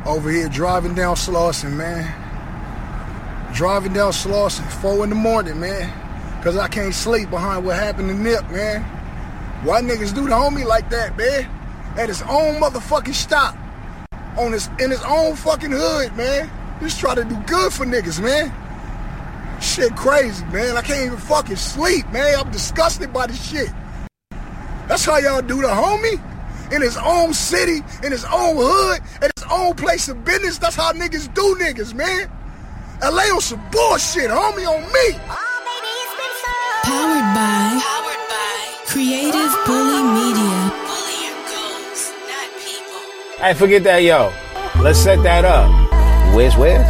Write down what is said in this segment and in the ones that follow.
Over here driving down Slauson, man. Driving down Slauson, 4 in the morning, man. Cause I can't sleep behind what happened to Nip, man. Why niggas do the homie like that, man? At his own motherfucking stop. In his own fucking hood, man. Just try to do good for niggas, man. Shit crazy, man. I can't even fucking sleep, man. I'm disgusted by this shit. That's how y'all do the homie? In his own city, in his own hood, at his own place of business. That's how niggas do niggas, man. LA on some bullshit, homie, on me. Powered by Creative Bully Media. Bully your goals, not people. Hey, forget that, yo. Let's set that up. Whiz.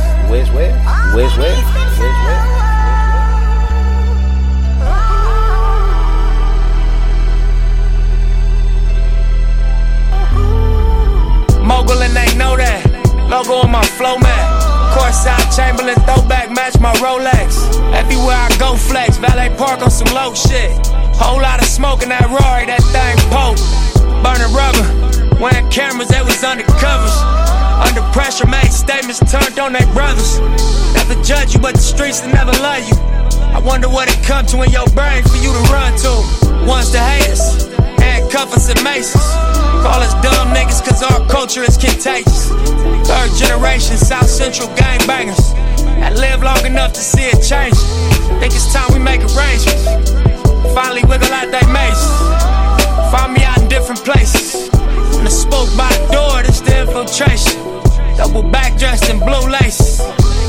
Mogul and they know that. Logo on my flow mat. Courtside Chamberlain throwback match my Rolex. Everywhere I go flex. Valet park on some low shit. Whole lot of smoke in that Rory, that thing poke. Burning rubber. Wearing cameras, they was undercovers. Under pressure, made statements turned on their brothers. Never judge you, but the streets will never love you. I wonder what it come to in your brain for you to run to. One's the haters, handcuff us and maces. Call us dumb niggas cause our culture is contagious. Third generation South Central gangbangers that live long enough to see it change. Think it's time we make arrangements. Finally wiggle out they mazes. Find me out in different places. When the spoke by the door, this the infiltration. Double back dressed in blue laces.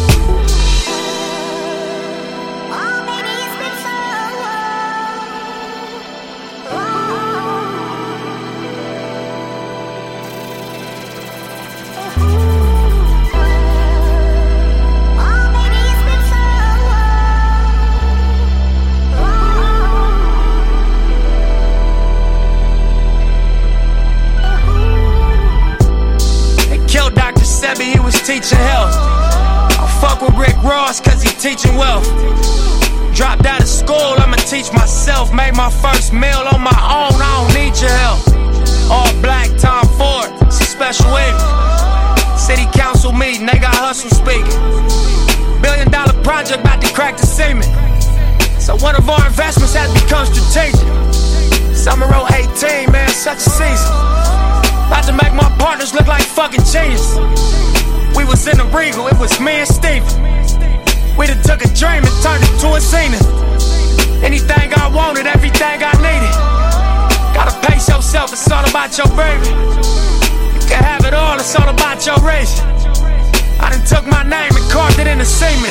He was teaching health. I fuck with Rick Ross cause he teaching wealth. Dropped out of school, I'ma teach myself. Made my first meal on my own, I don't need your help. All black, Tom Ford, it's a special evening. City council meeting, they got hustle speaking. $1 billion project about to crack the cement. So one of our investments has become strategic. Summer 18, man, such a season. About to make my partners look like fucking genius. We was in the Regal, it was me and Steven. We done took a dream and turned it to a scene. Anything I wanted, everything I needed. Gotta pace yourself, it's all about your baby. You can have it all, it's all about your race. I done took my name and carved it in the cement.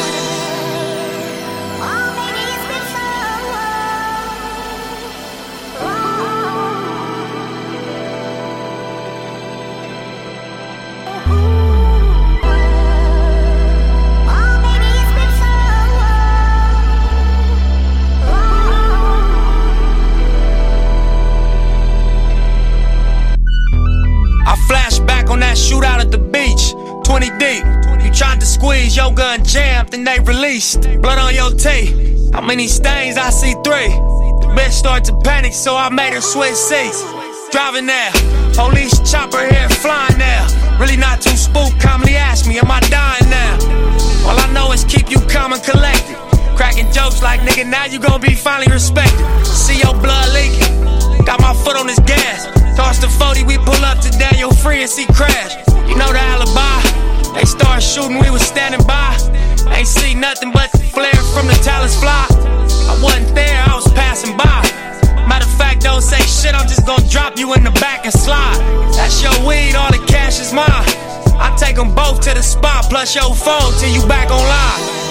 Shootout at the beach, 20 deep. You tried to squeeze, your gun jammed, then they released. Blood on your teeth. How many stains? I see 3. The bitch started to panic, so I made her switch seats. Driving there, police chopper here flying there. Really not too spooked, calmly ask me, am I dying now? All I know is keep you calm and collected. Cracking jokes like, nigga, now you gon' be finally respected. See your blood leaking, got my foot on this gas. Toss the 40, we pull up to Daniel Free and see crash. You know the alibi. They start shooting, we was standing by. Ain't see nothing but flare from the talents fly. I wasn't there, I was passing by. Matter of fact, don't say shit, I'm just gonna drop you in the back and slide. That's your weed, all the cash is mine. I take them both to the spot, plus your phone till you back online.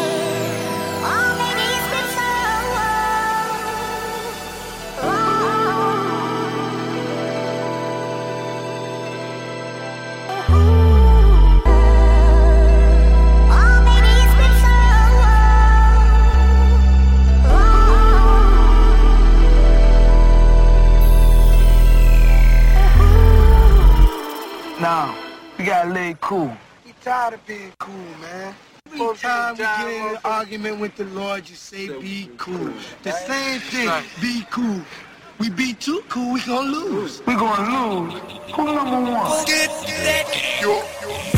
Now, we gotta lay it cool. We tired of being cool, man. Every time we get in an argument with the Lord, you say be cool. The same thing, be cool. We be too cool, we gonna lose. We gonna lose. Who number one? Get that.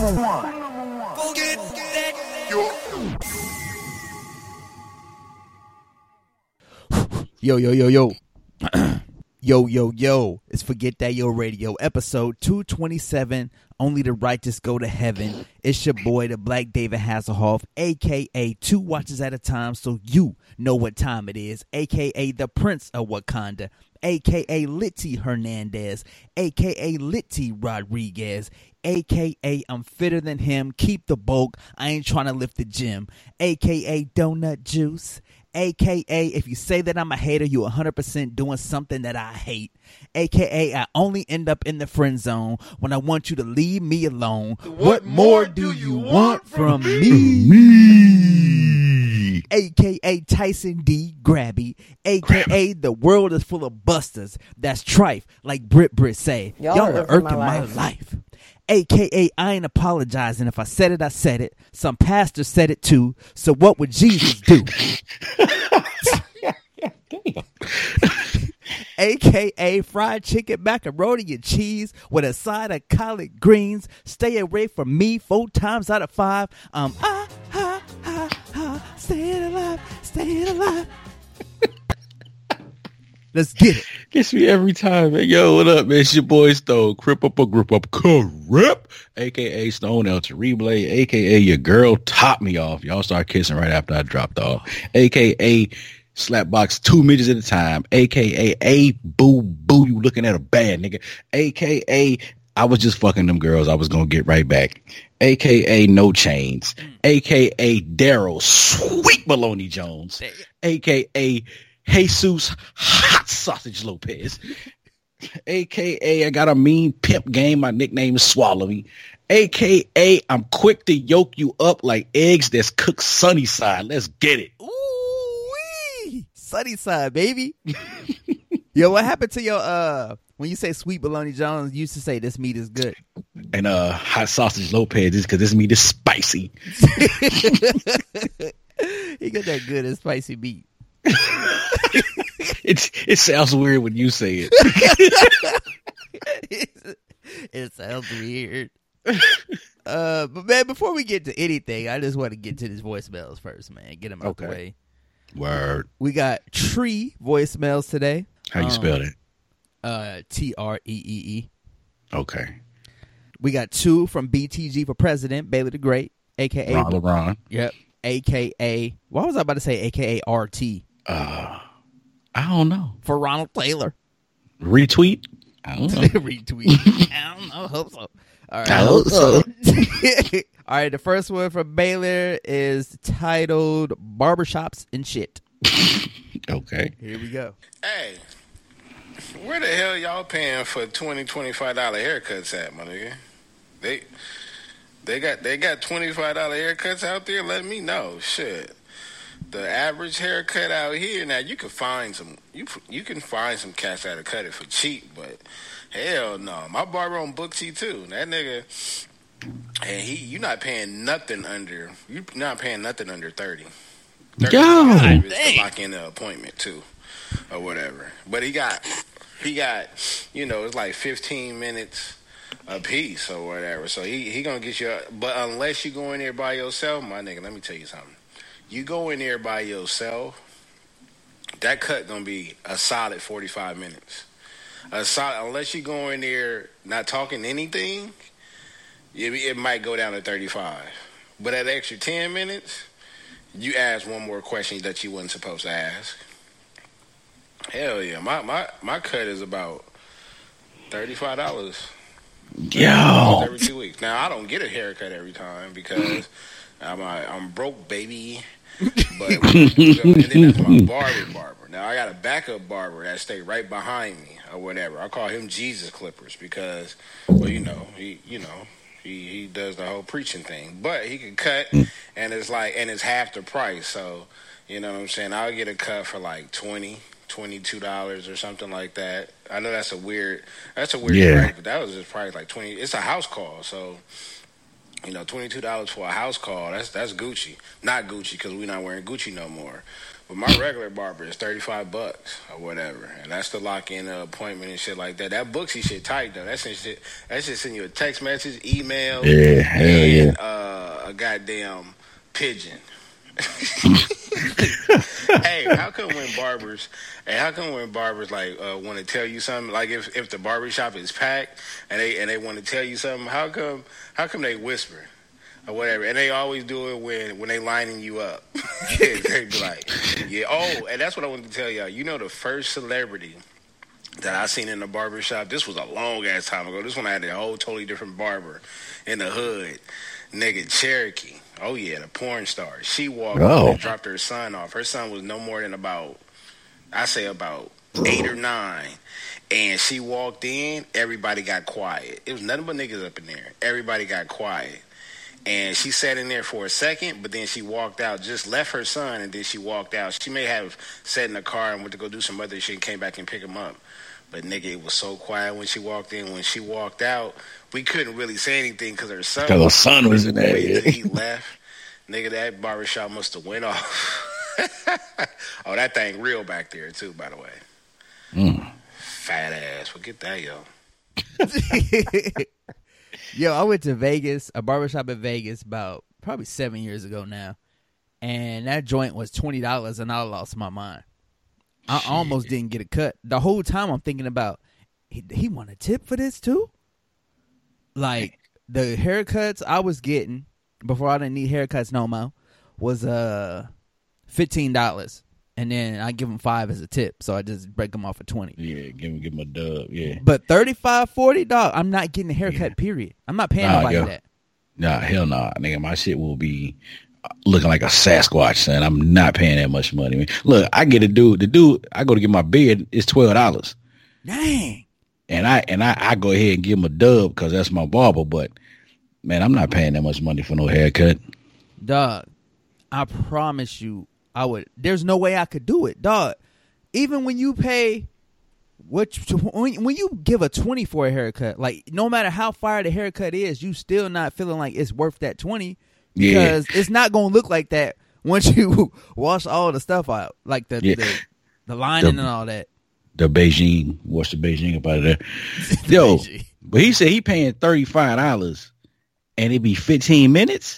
number one. Yo. Yo. It's Forget That Yo Radio, episode 227. Only the righteous go to heaven. It's your boy, the Black David Hasselhoff, a.k.a. 2 watches at a time, so you know what time it is, a.k.a. the Prince of Wakanda, a.k.a. Litty Hernandez, a.k.a. Litty Rodriguez, a.k.a. I'm fitter than him, keep the bulk, I ain't trying to lift the gym, a.k.a. Donut Juice, a.k.a. if you say that I'm a hater, you 100% doing something that I hate. A.k.a. I only end up in the friend zone when I want you to leave me alone. What more do you want from me? A.k.a. Tyson D. Grabby. A.k.a. the world is full of busters. That's trife, like Brit say. Y'all are irking my life. A.k.a. I ain't apologizing. If I said it, I said it. Some pastor said it too. So what would Jesus do? A.k.a. fried chicken, macaroni and cheese with a side of collard greens. Stay away from me 4 times out of 5. Staying alive. Let's get it. Gets me every time, man. Yo, what up, man? It's your boy Stone. Grip up, correct. A.k.a. Stone El Terrible, a.k.a. your girl topped me off. Y'all start kissing right after I dropped off. A.k.a. Slapbox 2 midgets at a time. A.k.a. Boo, you looking at a bad nigga. A.k.a. I was just fucking them girls. I was going to get right back. A.k.a. No Chains. A.k.a. Daryl Sweet Maloney Jones. A.k.a. Jesus Hot Sausage Lopez, a.k.a. I got a mean pimp game. My nickname is Swallow Me, a.k.a. I'm quick to yoke you up like eggs that's cooked sunny side. Let's get it. Ooh-wee. Sunny side, baby. Yo, what happened to your when you say Sweet Bologna Jones, you used to say this meat is good. And Hot Sausage Lopez is because this meat is spicy. He got that good and spicy meat. It sounds weird when you say it. It sounds weird. But man, before we get to anything, I just want to get to these voicemails first, man. Get them out the way. Word. We got Tree voicemails today. How you spell it? Treee. Okay. We got 2 from BTG for President, Bailey the Great, a.k.a. Ron LeBron. Yep. A.k.a. Why was I about to say a.k.a. RT? I don't know. For Ronald Taylor. Retweet? I don't know. Retweet. I don't know. Hope so. All right. I hope so. All right. The first one from Baylor is titled Barbershops and Shit. Okay. Here we go. Hey, where the hell y'all paying for $20, $25 haircuts at, my nigga? They got $25 haircuts out there? Let me know. Shit. The average haircut out here, now you can find some you can find some cats that'll cut it for cheap, but hell no. My barber on Booksy too. That nigga, and you're not paying nothing under 30. Yo, to lock in the appointment too, or whatever. But he got it's like 15 minutes a piece or whatever. So he gonna get you. But unless you go in there by yourself, my nigga, let me tell you something. You go in there by yourself, that cut gonna be a solid 45 minutes. Unless you go in there not talking anything, it might go down to 35. But that extra 10 minutes, you ask one more question that you wasn't supposed to ask. Hell yeah, my cut is about $35. Yo, every 2 weeks. Now I don't get a haircut every time because I'm broke, baby. But and then that's my barber. Now I got a backup barber that stay right behind me or whatever. I call him Jesus Clippers because, well, he does the whole preaching thing. But he can cut, and it's half the price. So you know what I'm saying. I'll get a cut for like $22 or something like that. I know that's a weird price, but that was just price like $20. It's a house call, so. $22 for a house call, that's Gucci. Not Gucci, because we're not wearing Gucci no more. But my regular barber is $35 or whatever, and that's the lock-in appointment and shit like that. That Booksy shit tight though. That shit send you a text message, email, and a goddamn pigeon. Hey, how come when barbers like want to tell you something, like if the barbershop is packed and they want to tell you something, how come they whisper or whatever, and they always do it when they lining you up. They be like, yeah, oh, and that's what I wanted to tell y'all. You know, the first celebrity that I seen in the barbershop, this was a long ass time ago. This one I had a whole totally different barber in the hood, nigga Cherokee. Oh yeah, the porn star. She walked up and dropped her son off. Her son was no more than about 8 or 9. And she walked in, everybody got quiet. It was nothing but niggas up in there. Everybody got quiet. And she sat in there for a second, but then she walked out, just left her son, and then she walked out. She may have sat in the car and went to go do some other shit and came back and pick him up. But nigga, it was so quiet when she walked in. When she walked out, we couldn't really say anything because her son was in there. Yeah. He left. Nigga, that barbershop must have went off. Oh, that thing real back there too, by the way. Fat ass. Forget that, yo. Yo, I went to Vegas, a barbershop in Vegas about probably 7 years ago now. And that joint was $20 and I lost my mind. I almost didn't get a cut. The whole time I'm thinking about, he want a tip for this too? Like, the haircuts I was getting before I didn't need haircuts no more was $15. And then I give him $5 as a tip, so I just break them off for $20. Yeah, give him a dub. Yeah, but $35, $40, I'm not getting a haircut. Period. I'm not paying nobody that. Nah, hell nah, nigga. My shit will be looking like a Sasquatch, son. I'm not paying that much money. I mean, look, I get a dude. The dude I go to get my beard is $12. Dang. And I go ahead and give him a dub because that's my barber. But man, I'm not paying that much money for no haircut. Dog, I promise you. There's no way I could do it, dog. Even when you pay, when you give a 20 for a haircut, like no matter how fire the haircut is, you still not feeling like it's worth that 20 because it's not gonna look like that once you wash all the stuff out, like the lining and all that. The Beijing, wash the Beijing up out of there. Yo, but he said he paying $35 and it be 15 minutes.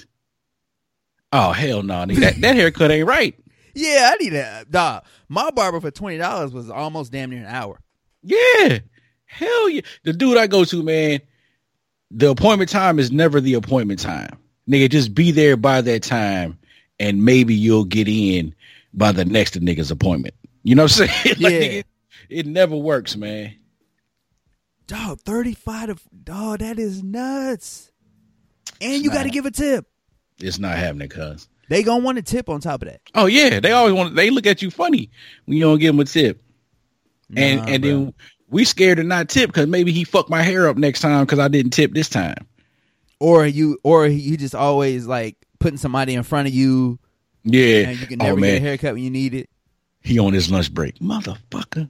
Oh hell no, nigga. That haircut ain't right. Yeah, I need that. Dog, my barber for $20 was almost damn near an hour. Yeah. Hell yeah. The dude I go to, man, the appointment time is never the appointment time. Nigga, just be there by that time and maybe you'll get in by the next nigga's appointment. You know what I'm saying? Like, yeah. Nigga, it never works, man. Dog, 35 dog, that is nuts. And you got to give a tip. It's not happening, cuz. They gonna want a tip on top of that. Oh yeah, they look at you funny when you don't give them a tip. And then we scared to not tip because maybe he fucked my hair up next time because I didn't tip this time. Or you just always like putting somebody in front of you. Yeah. And you can never get a haircut when you need it. He on his lunch break. Motherfucker.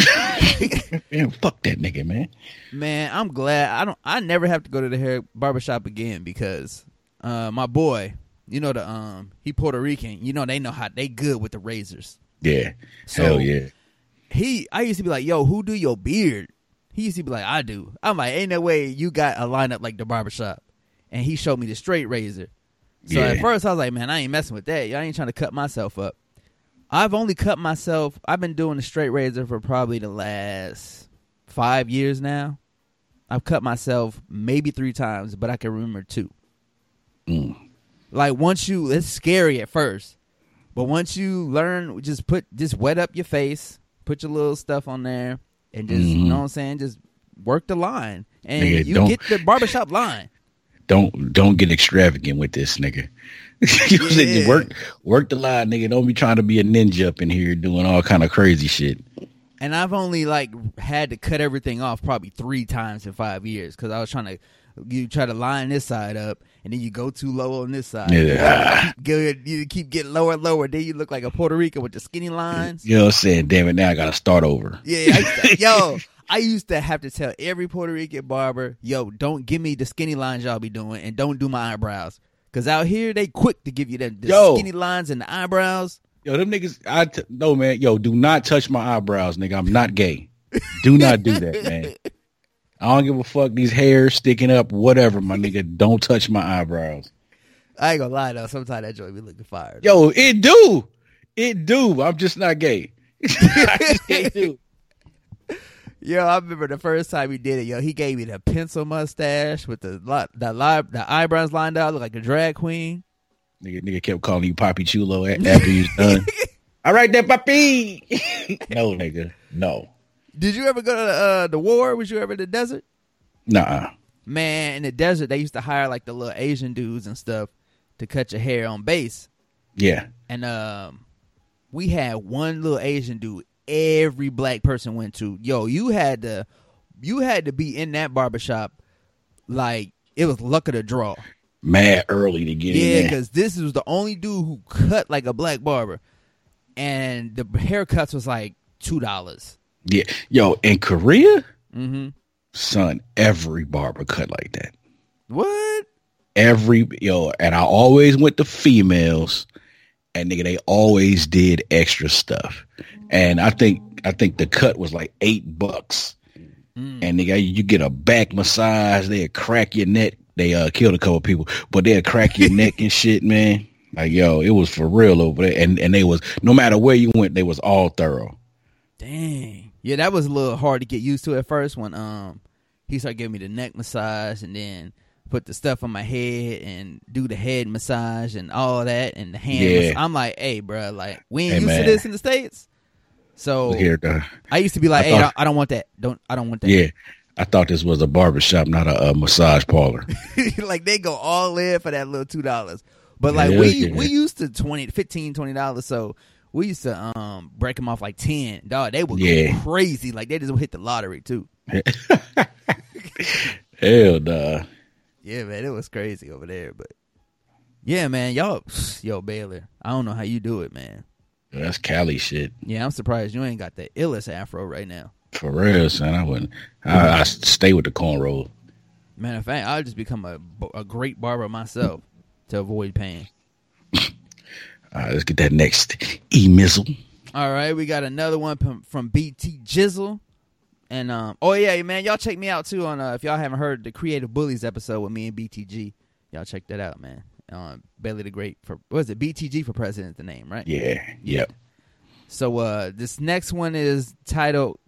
Man, fuck that nigga, man. Man, I'm glad I never have to go to the hair barbershop again because my boy, you know he Puerto Rican. You know they know how they good with the razors. Yeah. So hell yeah. I used to be like, yo, who do your beard? He used to be like, I do. I'm like, ain't no way you got a lineup like the barbershop. And he showed me the straight razor. So at first I was like, man, I ain't messing with that. I ain't trying to cut myself up. I've been doing the straight razor for probably the last 5 years now. I've cut myself maybe 3 times, but I can remember 2. Like it's scary at first, but once you learn, just wet up your face, put your little stuff on there, and just you know what I'm saying, just work the line, and nigga, you get the barbershop line. Don't get extravagant with this, nigga. You know, just work the line, nigga. Don't be trying to be a ninja up in here doing all kind of crazy shit. And I've only had to cut everything off probably 3 times in 5 years because I was you try to line this side up and then you go too low on this side. Yeah. You keep getting lower and lower. Then you look like a Puerto Rican with the skinny lines. You know what I'm saying? Damn it, now I got to start over. Yeah. I used to have to tell every Puerto Rican barber, yo, don't give me the skinny lines y'all be doing and don't do my eyebrows. Because out here, they quick to give you the skinny lines and the eyebrows. Yo, them niggas, no, man. Yo, do not touch my eyebrows, nigga. I'm not gay. Do not do that, man. I don't give a fuck. These hairs sticking up, whatever, my nigga. Don't touch my eyebrows. I ain't gonna lie, though. Sometimes that joint be looking fire. Yo, it do. It do. I'm just not gay. I just can't do. Yo, I remember the first time he did it. Yo, he gave me the pencil mustache with the eyebrows lined out, look like a drag queen. Nigga kept calling you Papi Chulo after you was done. All right, then, Papi. No, nigga, no. Did you ever go to the war? Was you ever in the desert? Nah. Man, in the desert, they used to hire like the little Asian dudes and stuff to cut your hair on base. Yeah. And we had one little Asian dude every black person went to. Yo, you had to be in that barbershop like it was luck of the draw. Mad early to get in there. Yeah, because this was the only dude who cut like a black barber. And the haircuts was like $2. Yeah. Yo, in Korea, mm-hmm. Son, every barber cut like that. What? And I always went to females, and nigga, they always did extra stuff. And I think the cut was like $8. And nigga, you get a back massage, they'll crack your neck. They killed a couple people, but they'll crack your neck and shit, man. Like, yo, it was for real over there. And they was, no matter where you went, they was all thorough. Dang. Yeah, that was a little hard to get used to at first when he started giving me the neck massage and then put the stuff on my head and do the head massage and all that and the hand. I'm like, hey, bro, like we ain't used to this in the States. So I used to be like, hey, I don't want that. I don't want that. Yeah. I thought this was a barbershop, not a massage parlor. Like they go all in for that little $2. But like we used to $15-$20, so we used to break them off like 10. Dog, they would go crazy. Like they just would hit the lottery too. Hell nah. Yeah, man, it was crazy over there. But yeah, man, yo, Baylor, I don't know how you do it, man. That's Cali shit. Yeah, I'm surprised you ain't got the illest afro right now. For real, son. I wouldn't. I stay with the cornrow. Matter of fact, I'll just become a great barber myself to avoid pain. All right, let's get that next E-Mizzle. All right, we got another one from BT Jizzle. And, oh, yeah, man, y'all check me out, too, on if y'all haven't heard the Creative Bullies episode with me and BTG. Y'all check that out, man. Bailey the Great. What is it? BTG for President, the name, right? Yeah, yep. So this next one is titled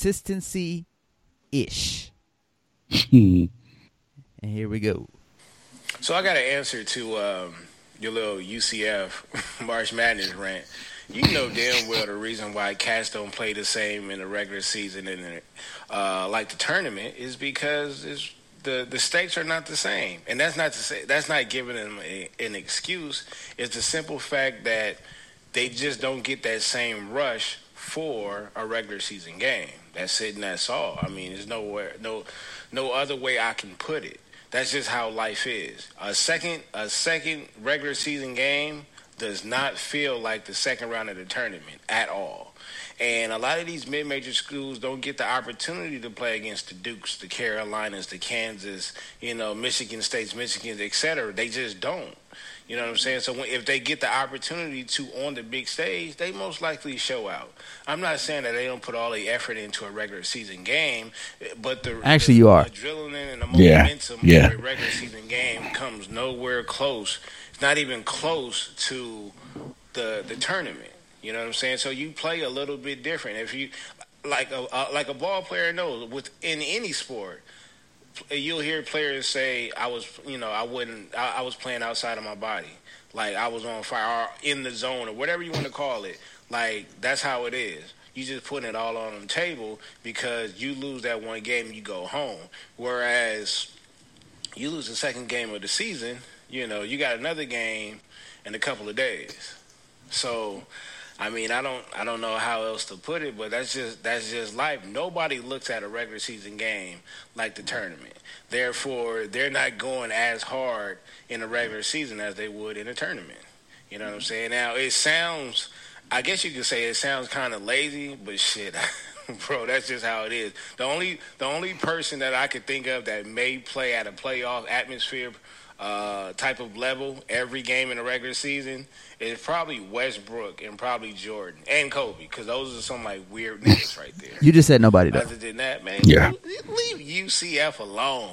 Consistency-ish. And here we go. So I got an answer to your little UCF March Madness rant. You know damn well the reason why cats don't play the same in the regular season and like the tournament is because the stakes are not the same. And that's not to say that's not giving them an excuse. It's the simple fact that they just don't get that same rush for a regular season game. That's it and that's all. I mean, there's no other way I can put it. That's just how life is. A second regular season game does not feel like the second round of the tournament at all. And a lot of these mid-major schools don't get the opportunity to play against the Dukes, the Carolinas, the Kansas, Michigan States, Michigans, et cetera. They just don't. You know what I'm saying? So if they get the opportunity to on the big stage, they most likely show out. I'm not saying that they don't put all the effort into a regular season game, but the adrenaline and the momentum of a regular season game comes nowhere close. It's not even close to the tournament. You know what I'm saying? So you play a little bit different. If you like a ball player knows within any sport. You'll hear players say, I was playing outside of my body. Like, I was on fire or in the zone or whatever you want to call it. Like, that's how it is. You just putting it all on the table because you lose that one game, you go home. Whereas you lose the second game of the season, you got another game in a couple of days. So, I mean, I don't know how else to put it, but that's just life. Nobody looks at a regular season game like the tournament. Therefore, they're not going as hard in a regular season as they would in a tournament. You know what I'm saying? Now, I guess you could say it sounds kind of lazy, but shit, bro, that's just how it is. The only person that I could think of that may play at a playoff atmosphere type of level every game in the regular season, it's probably Westbrook and probably Jordan and Kobe, because those are some like weird niggas right there. You just said nobody though. Other than that, man, Yeah. leave UCF alone.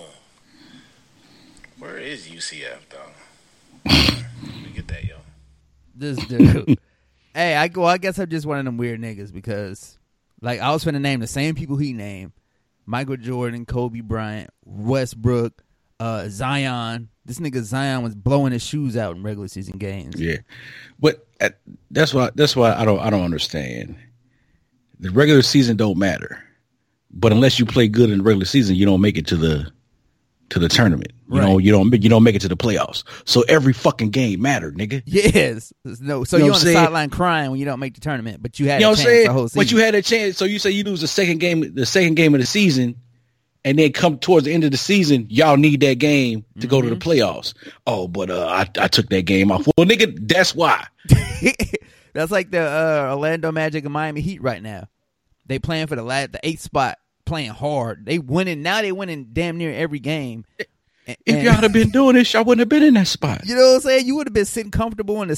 Where is UCF though? Let me get that, yo. This dude. Hey, I guess I'm just one of them weird niggas because, like, I was finna name the same people he named: Michael Jordan, Kobe Bryant, Westbrook, Zion. This nigga Zion was blowing his shoes out in regular season games. Yeah, but that's why I don't understand. The regular season don't matter, but unless you play good in the regular season, you don't make it to the tournament. You know, you don't make it to the playoffs. So every fucking game mattered, nigga. Yes, no. So you're on the sideline crying when you don't make the tournament, but you had a chance the whole season. But you had a chance. So you say you lose the second game of the season, and then come towards the end of the season, y'all need that game to go to the playoffs. Oh, but I took that game off. Well, nigga, that's why. That's like the Orlando Magic and Miami Heat right now. They playing for the 8th spot, playing hard. They winning now. They winning damn near every game. If y'all had been doing this, y'all wouldn't have been in that spot. You know what I'm saying? You would have been sitting comfortable in the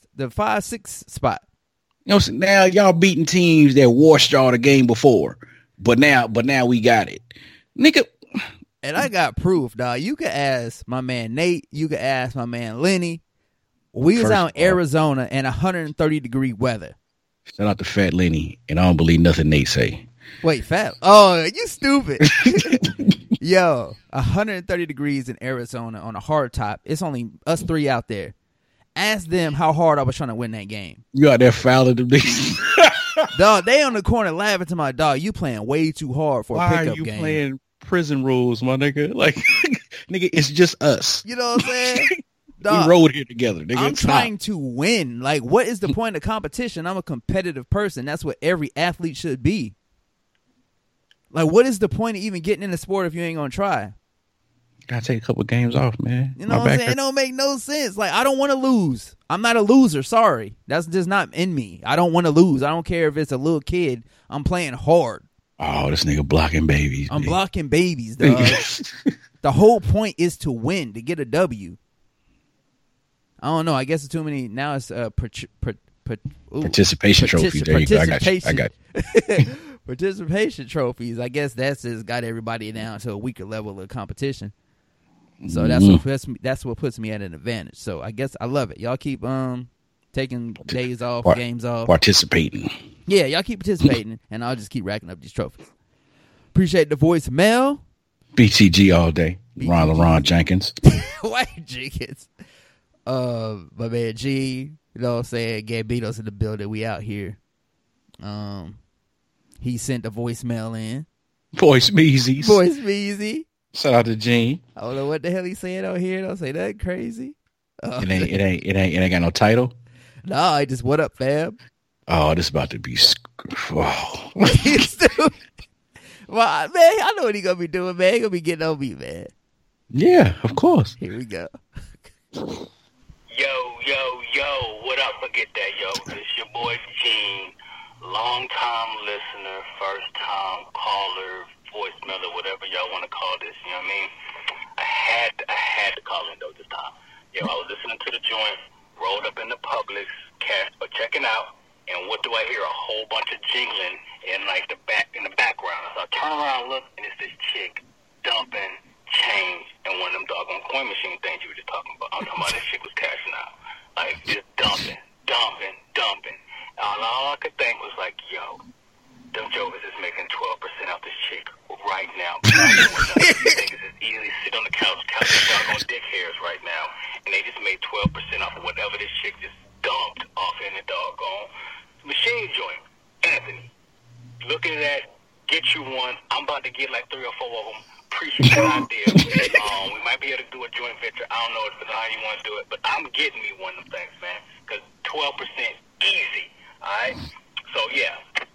5-6 spot. You know, so now y'all beating teams that washed y'all the game before, but now we got it, nigga. And I got proof, dog. You could ask my man Nate. You could ask my man Lenny. We was out in Arizona in 130-degree weather. Shout out to Fat Lenny, and I don't believe nothing Nate say. Wait, Fat? Oh, you stupid. Yo, 130 degrees in Arizona on a hard top. It's only us three out there. Ask them how hard I was trying to win that game. You out there fouling them niggas. Dog, they on the corner laughing to my dog. You playing way too hard for a pickup game. Why are you playing prison rules, my nigga? Like, nigga, it's just us. You know what I'm saying? Dog, we rode here together, nigga. I'm trying to win. Like, what is the point of competition? I'm a competitive person. That's what every athlete should be. Like, what is the point of even getting in the sport if you ain't gonna try? Gotta take a couple games off, man. You know what I'm saying? It don't make no sense. Like, I don't want to lose. I'm not a loser. Sorry. That's just not in me. I don't want to lose. I don't care if it's a little kid. I'm playing hard. Oh, this nigga blocking babies. I'm blocking babies, dog. The whole point is to win, to get a W. I don't know. I guess it's too many. Now it's participation trophy. There you go. I got you. Participation trophies. I guess that's just got everybody down to a weaker level of competition. So that's what puts me at an advantage. So I guess I love it. Y'all keep taking days off, games off, participating. Yeah, y'all keep participating, and I'll just keep racking up these trophies. Appreciate the voicemail. BTG all day. Ron Jenkins. White Jenkins. My man G. You know what I'm saying? Gambino's in the building. We out here. He sent a voicemail in. Voice Meezy. Shout out to Gene. I don't know what the hell he's saying out here. Don't say that crazy. It ain't got no title. No, just what up, fam? Oh, this about to be. Well, man, I know what he gonna be doing, man. He gonna be getting on me, man. Yeah, of course. Here we go. Yo, what up? Forget that, yo. This your boy Gene, long-time listener, first-time caller, voicemail or whatever y'all want to call this. You know what I mean? I had to call in though this time. Yo, I was listening to the joint, rolled up in the Publix, checking out, and what do I hear? A whole bunch of jingling in like the background. So I turn around, look, and it's this chick dumping change in one of them doggone coin machine things you were just talking about. I'm talking about this chick was cashing out. Like, just dumping. All I could think was like, yo, them jokers is making 12% off this chick right now. Niggas is easily sit on the couch doggone dick hairs right now, and they just made 12% off of whatever this chick just dumped off in the doggone machine joint. Anthony, looking at that, get you one. I'm about to get like 3 or 4 of them. Appreciate the idea. We might be able to do a joint venture. I don't know how you want to do it, but I'm getting me one of them things, man. Because 12% easy. All right. So yeah.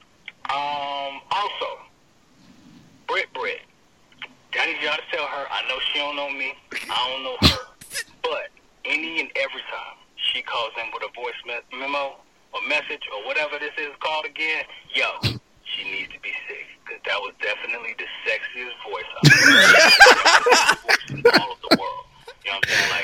Also, Brit. I need y'all to tell her. I know she don't know me. I don't know her. But any and every time she calls in with a voice memo or message or whatever this is called again, yo, she needs to be sick. Because that was definitely the sexiest voice I've ever heard in all of the world. You know what I'm saying? Like,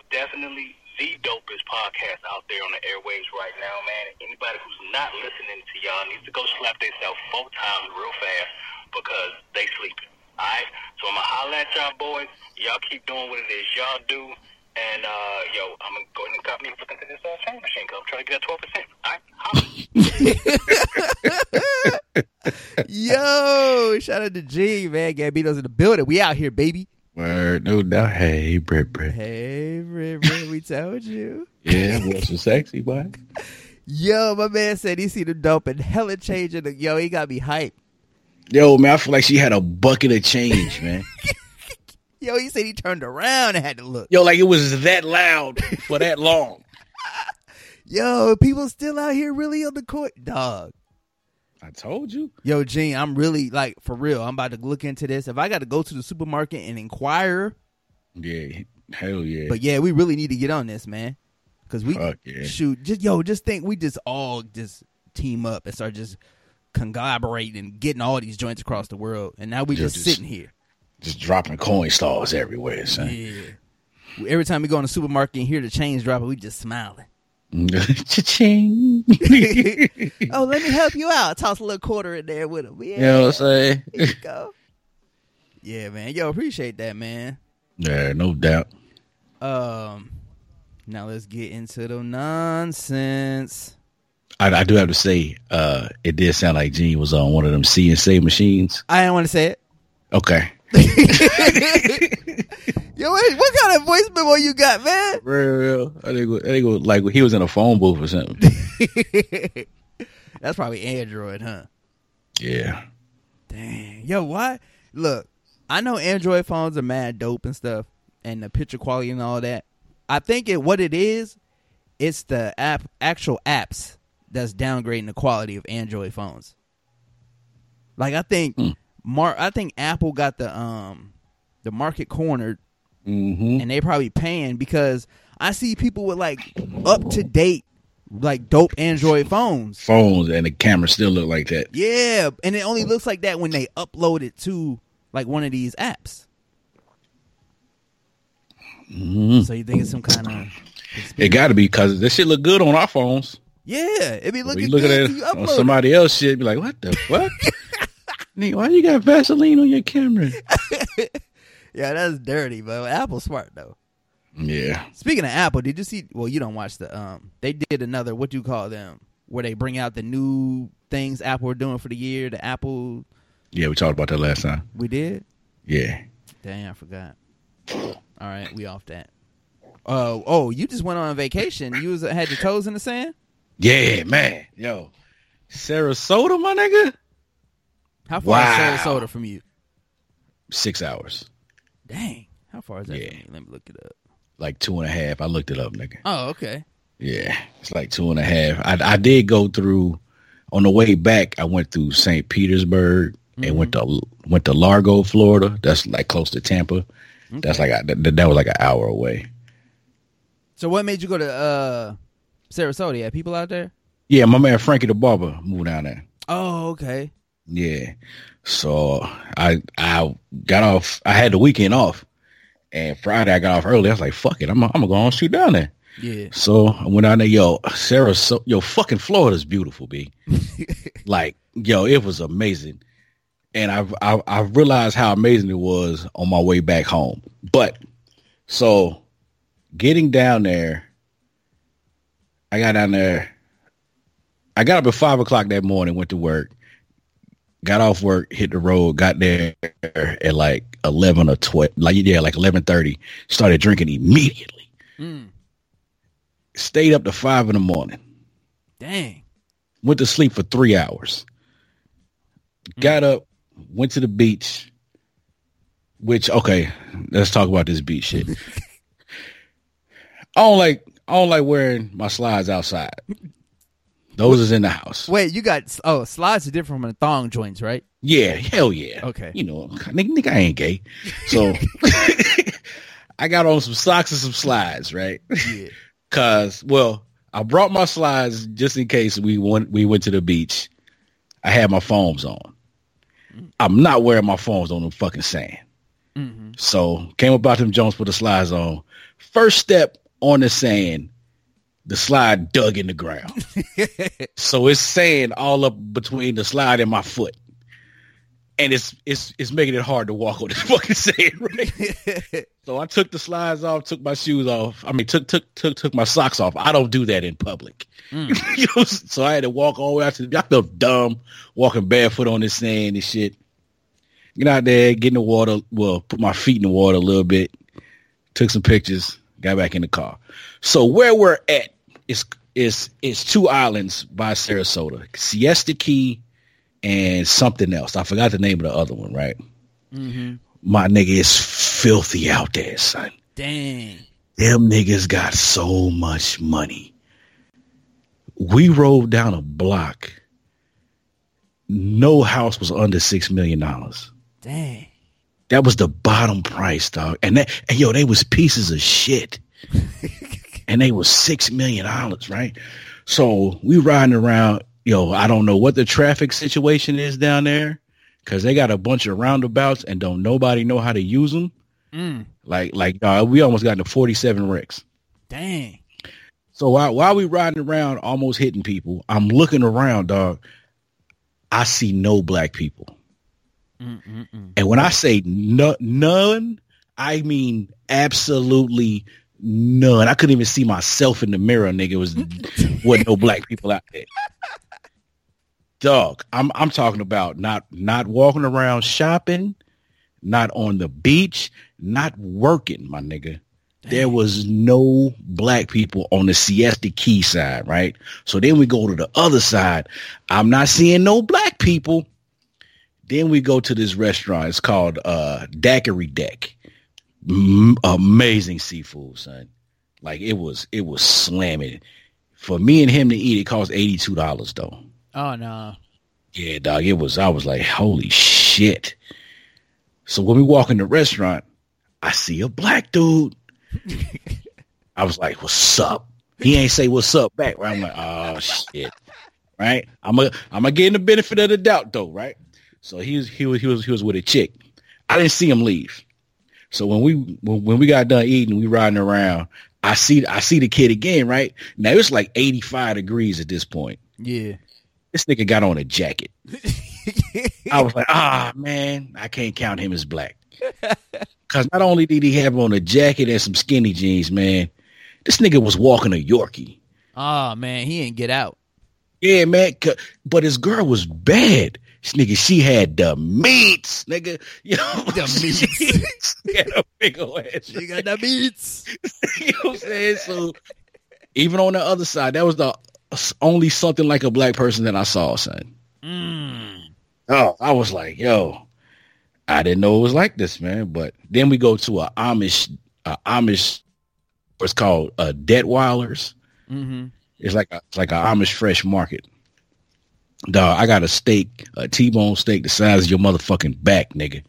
definitely the dopest podcast out there on the airwaves right now, man. Anybody who's not listening to y'all needs to go slap themselves 4 times real fast because they sleeping. All right? So I'm going to holler at y'all boys. Y'all keep doing what it is y'all do. And, I'm going to go ahead and cut me and look into this change machine because I'm trying to get that 12%. All right? Holla. Yo, shout out to G, man. Gambino's in the building. We out here, baby. Word, no doubt. Hey, Brett. Hey, Brett, we told you. Yeah, boy, so sexy, boy. Yo, my man said he seen the dope and hella changing. Yo, he got me hyped. Yo, man, I feel like she had a bucket of change, man. Yo, he said he turned around and had to look. Yo, like it was that loud for that long. Yo, people still out here really on the court, dog. I told you. Yo, Gene, I'm really, like, for real, I'm about to look into this. If I got to go to the supermarket and inquire. Yeah, hell yeah. But, yeah, we really need to get on this, man. Because we, yeah. just think we just all just team up and start just collaborating and getting all these joints across the world. And now we just sitting here. Just dropping coin stars everywhere, son. Yeah. Every time we go in the supermarket and hear the change dropping, we just smiling. Cha-ching. Oh, let me help you out. Toss a little quarter in there with him. Yeah. You know what I'm saying? Here you go. Yeah, man. Yo, appreciate that, man. Yeah, no doubt. Now let's get into the nonsense. I do have to say, it did sound like Gene was on one of them see and say machines. I didn't want to say it. Okay. Yo, what kind of voice memo you got, man? Real. I think like he was in a phone booth or something. That's probably Android, huh? Yeah. Dang. Yo, why? Look, I know Android phones are mad dope and stuff, and the picture quality and all that. I think what it is, it's the actual apps that's downgrading the quality of Android phones. Like I think Apple got the market cornered, and they probably paying because I see people with like up to date, like dope Android phones, and the camera still look like that. Yeah, and it only looks like that when they upload it to like one of these apps. So you think it's some kind of? It got to be because this shit look good on our phones. Yeah, it be looking good at it on somebody else shit. Be like, what the fuck? Nigga, why you got Vaseline on your camera? Yeah, that's dirty, but Apple's smart though. Yeah. Speaking of Apple, did you see? Well, you don't watch the. They did another. What do you call them? Where they bring out the new things Apple are doing for the year. The Apple. Yeah, we talked about that last time. We did. Yeah. Dang, I forgot. All right, we off that. Oh, you just went on vacation. You had your toes in the sand? Yeah, man. Yo. Sarasota, my nigga? How far is Sarasota from you? 6 hours. Dang. How far is that from me? Let me look it up. Like 2.5. I looked it up, nigga. Oh, okay. Yeah. It's like 2.5. I did go through, on the way back, I went through St. Petersburg and went to Largo, Florida. That's like close to Tampa. Okay. That's like that was like an hour away. So what made you go to Sarasota? You had people out there? Yeah, my man Frankie the barber moved down there. Oh, okay. Yeah. So I got off. I had the weekend off, and Friday I got off early. I was like, "Fuck it, I'm gonna go on shoot down there." Yeah. So I went down there. Yo, Sarasota, yo, fucking Florida's beautiful, B. Like, yo, it was amazing. And I realized how amazing it was on my way back home. But so getting down there, I got down there. I got up at 5 o'clock that morning, went to work, got off work, hit the road, got there at like 11 or 12, like 11:30. Started drinking immediately. Stayed up to 5 in the morning. Dang. Went to sleep for 3 hours. Got up. Went to the beach, which, okay, let's talk about this beach shit. I don't like wearing my slides outside. Those is in the house. Wait, you got, slides are different from the thong joints, right? Yeah, hell yeah. Okay. You know, nigga, I ain't gay. So I got on some socks and some slides, right? Yeah. Cause, well, I brought my slides just in case we went to the beach. I had my foams on. I'm not wearing my phones on the fucking sand. So came about them Jones, put the slides on, First step on the sand, the slide dug in the ground. So it's sand all up between the slide and my foot. And it's making it hard to walk on this fucking sand, right? So I took the slides off, took my shoes off. I mean, took my socks off. I don't do that in public. You know, so I had to walk all the way out to the, I felt dumb walking barefoot on this sand and shit. Get out there, get in the water, well, put my feet in the water a little bit, took some pictures, got back in the car. So where we're at is two islands by Sarasota, Siesta Key and something else. I forgot the name of the other one, right? Mm-hmm. My nigga is filthy out there, son. Dang. Them niggas got so much money. We rode down a block. No house was under $6 million. Dang. That was the bottom price, dog. And they was pieces of shit. And they was $6 million, right? So we riding around. I don't know what the traffic situation is down there because they got a bunch of roundabouts and don't nobody know how to use them. Like we almost got into 47 wrecks. Dang. So while we riding around, almost hitting people, I'm looking around, dog. I see no black people. And when I say none, I mean absolutely none. I couldn't even see myself in the mirror, nigga. Wasn't no black people out there. Dog, I'm talking about not walking around shopping, not on the beach, not working, my nigga. Dang. There was no black people on the Siesta Key side, right? So then we go to the other side. I'm not seeing no black people. Then we go to this restaurant. It's called Daiquiri Deck. Amazing seafood, son. Like it was slamming. For me and him to eat, it cost $82 though. Oh no. Yeah, dog. I was like, holy shit. So when we walk in the restaurant, I see a black dude. I was like, what's up? He ain't say what's up back, right? I'm like, oh shit. Right? I'm gonna get the benefit of the doubt though, right? So he was with a chick. I didn't see him leave. So when we got done eating, we riding around, I see the kid again, right? Now it's like 85 degrees at this point. Yeah. This nigga got on a jacket. I was like, man, I can't count him as black. Because not only did he have on a jacket and some skinny jeans, man, this nigga was walking a Yorkie. Oh, man, he didn't get out. Yeah, man, but his girl was bad. This nigga, she had the meats, nigga. The meats. She had a big old ass. She got the meats. You know what I'm saying? So even on the other side, that was the only something like a black person that I saw, son. Oh, I was like, yo, I didn't know it was like this, man. But then we go to a Amish, what's called Detweilers. Mm-hmm. It's like a Amish fresh market. Dog, I got a steak, a T-bone steak the size of your motherfucking back, nigga.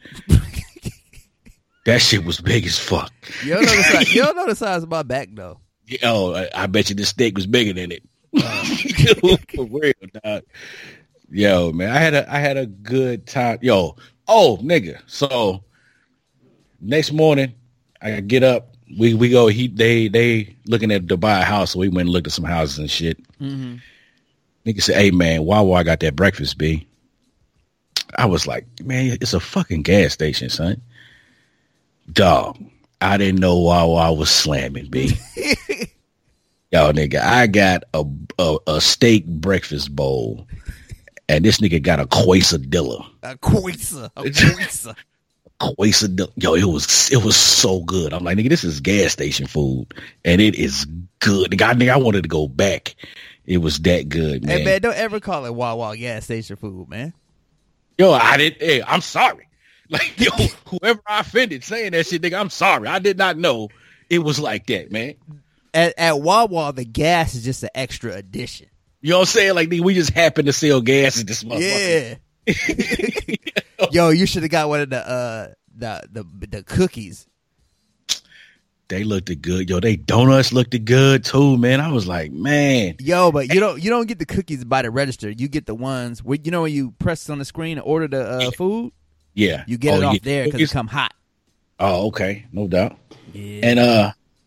That shit was big as fuck. You don't know the size of my back, though. Oh, I bet you the steak was bigger than it. For real, dog. Yo, man, I had a good time. Yo, nigga. So next morning, I get up. We go. They looking at to buy a house, so we went and looked at some houses and shit. Mm-hmm. Nigga said, "Hey man, Wawa got that breakfast, B." I was like, "Man, it's a fucking gas station, son." Dog, I didn't know Wawa was slamming, B. Yo, nigga, I got a steak breakfast bowl, and this nigga got a quesadilla. A quesadilla. Yo, it was so good. I'm like, nigga, this is gas station food, and it is good. Nigga, I wanted to go back. It was that good, man. Hey, man, don't ever call it Wawa gas station food, man. Yo, Hey, I'm sorry. Like, yo, whoever I offended saying that shit, nigga, I'm sorry. I did not know it was like that, man. At Wawa, the gas is just an extra addition. You know what I'm saying? Like, nigga, we just happen to sell gas in this motherfucker. Yeah. Yo, you should have got one of the cookies. They looked good. Yo, they donuts looked good too, man. I was like, man. Yo, but you don't get the cookies by the register. You get the ones where, you know, when you press on the screen and order the food. Yeah. You get it off there because it come hot. Oh, okay. No doubt. Yeah. And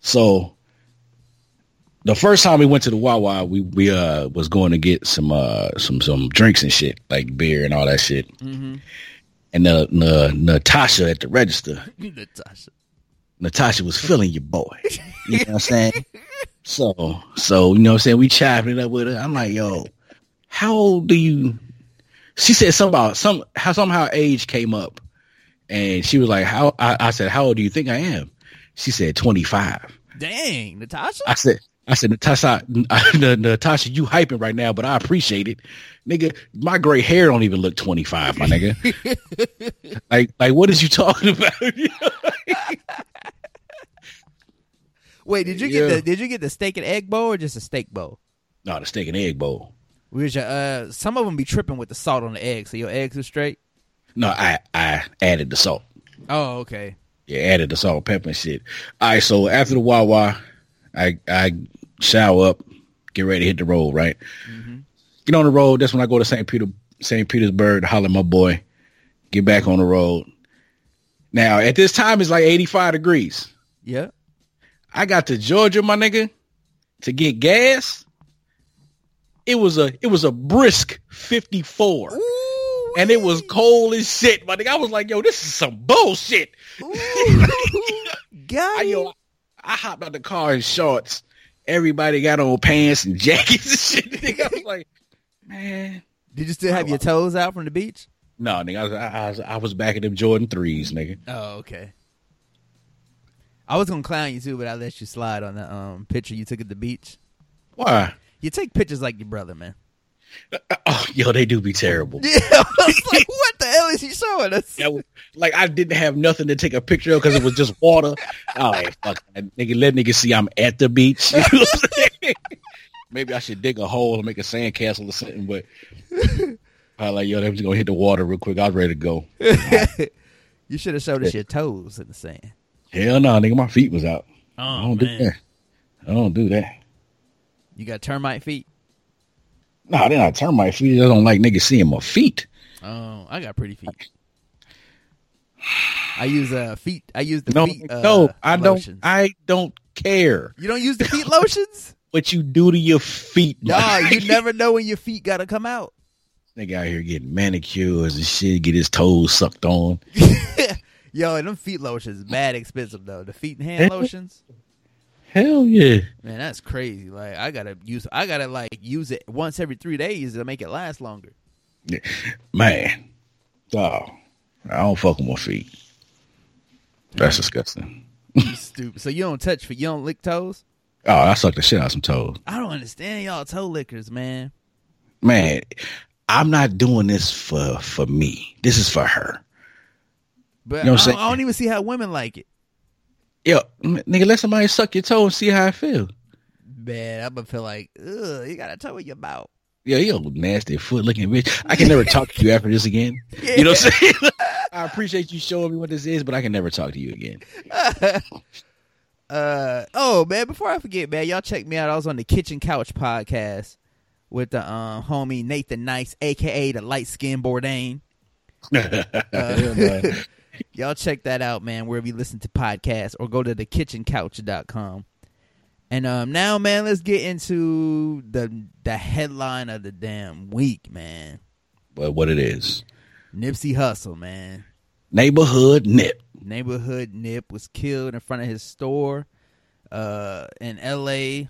So the first time we went to the Wawa, we was going to get some drinks and shit, like beer and all that shit. Mm-hmm. And Natasha at the register, Natasha was feeling your boy. You know what I'm saying? So you know what I'm saying? We chopping it up with her. I'm like, yo, how old do you? She said something about somehow age came up, and she was like, how? I said, how old do you think I am? She said 25. Dang, Natasha. I said, Natasha, you hyping right now, but I appreciate it. Nigga, my gray hair don't even look 25, my nigga. like what is you talking about? Wait, did you get the steak and egg bowl or just a steak bowl? No, the steak and egg bowl. Some of them be tripping with the salt on the eggs, so your eggs are straight? No, I added the salt. Oh, okay. Yeah, added the salt, pepper, and shit. All right, so after the Wawa, I shower up, get ready to hit the road, right? Mm-hmm. Get on the road. That's when I go to St. Petersburg to holler at my boy. Get back on the road. Now, at this time, it's like 85 degrees. Yeah. I got to Georgia, my nigga, to get gas. It was a brisk 54. Ooh, and it was cold as shit, my nigga. I was like, yo, this is some bullshit. I hopped out the car in shorts. Everybody got on pants and jackets and shit. Nigga. I was like, man. Did you still have your toes out from the beach? No, nigga. I was back at them Jordan 3s, nigga. Oh, okay. I was gonna clown you too, but I let you slide on the picture you took at the beach. Why? You take pictures like your brother, man. Oh, yo, they do be terrible. Yeah, I was like, what the hell is he showing us? Yeah, like, I didn't have nothing to take a picture of because it was just water. Oh, fuck, nigga, let niggas see I'm at the beach. You know what I'm saying? Maybe I should dig a hole and make a sandcastle or something, but I like, yo, they was going to hit the water real quick. I was ready to go. You should have showed us your toes in the sand. Hell no, nigga, my feet was out. Oh, I don't do that. I don't do that. You got termite feet? No, they're not termite feet. I don't like niggas seeing my feet. Oh, I got pretty feet. I use feet. I use the feet. I lotions. I don't care. You don't use the feet lotions? What you do to your feet? Nah, you never know when your feet gotta come out. Nigga out here getting manicures and shit, get his toes sucked on. Yo, and them feet lotions mad expensive though. The feet and hand lotions. Hell yeah, man, that's crazy. Like I gotta use it once every 3 days to make it last longer. Yeah. Man, I don't fuck with my feet. That's disgusting. You stupid. So you don't touch feet? You don't lick toes? Oh, I suck the shit out of some toes. I don't understand y'all toe lickers, man. Man, I'm not doing this for me. This is for her. But you know what I don't even see how women like it. Yo, nigga, let somebody suck your toe and see how it feel. Man, I'm gonna feel like, ugh, you got a toe in your mouth. Yeah, you nasty foot looking bitch. I can never talk to you after this again. Yeah. You know what I'm saying? I appreciate you showing me what this is, but I can never talk to you again. Oh man, before I forget, man, y'all check me out. I was on the Kitchen Couch podcast with the homie Nathan Nice, aka the light skin Bourdain. Y'all check that out, man, wherever you listen to podcasts, or go to thekitchencouch.com. And now, man, let's get into the headline of the damn week, man. Well, what it is. Nipsey Hussle, man. Neighborhood Nip was killed in front of his store in L.A.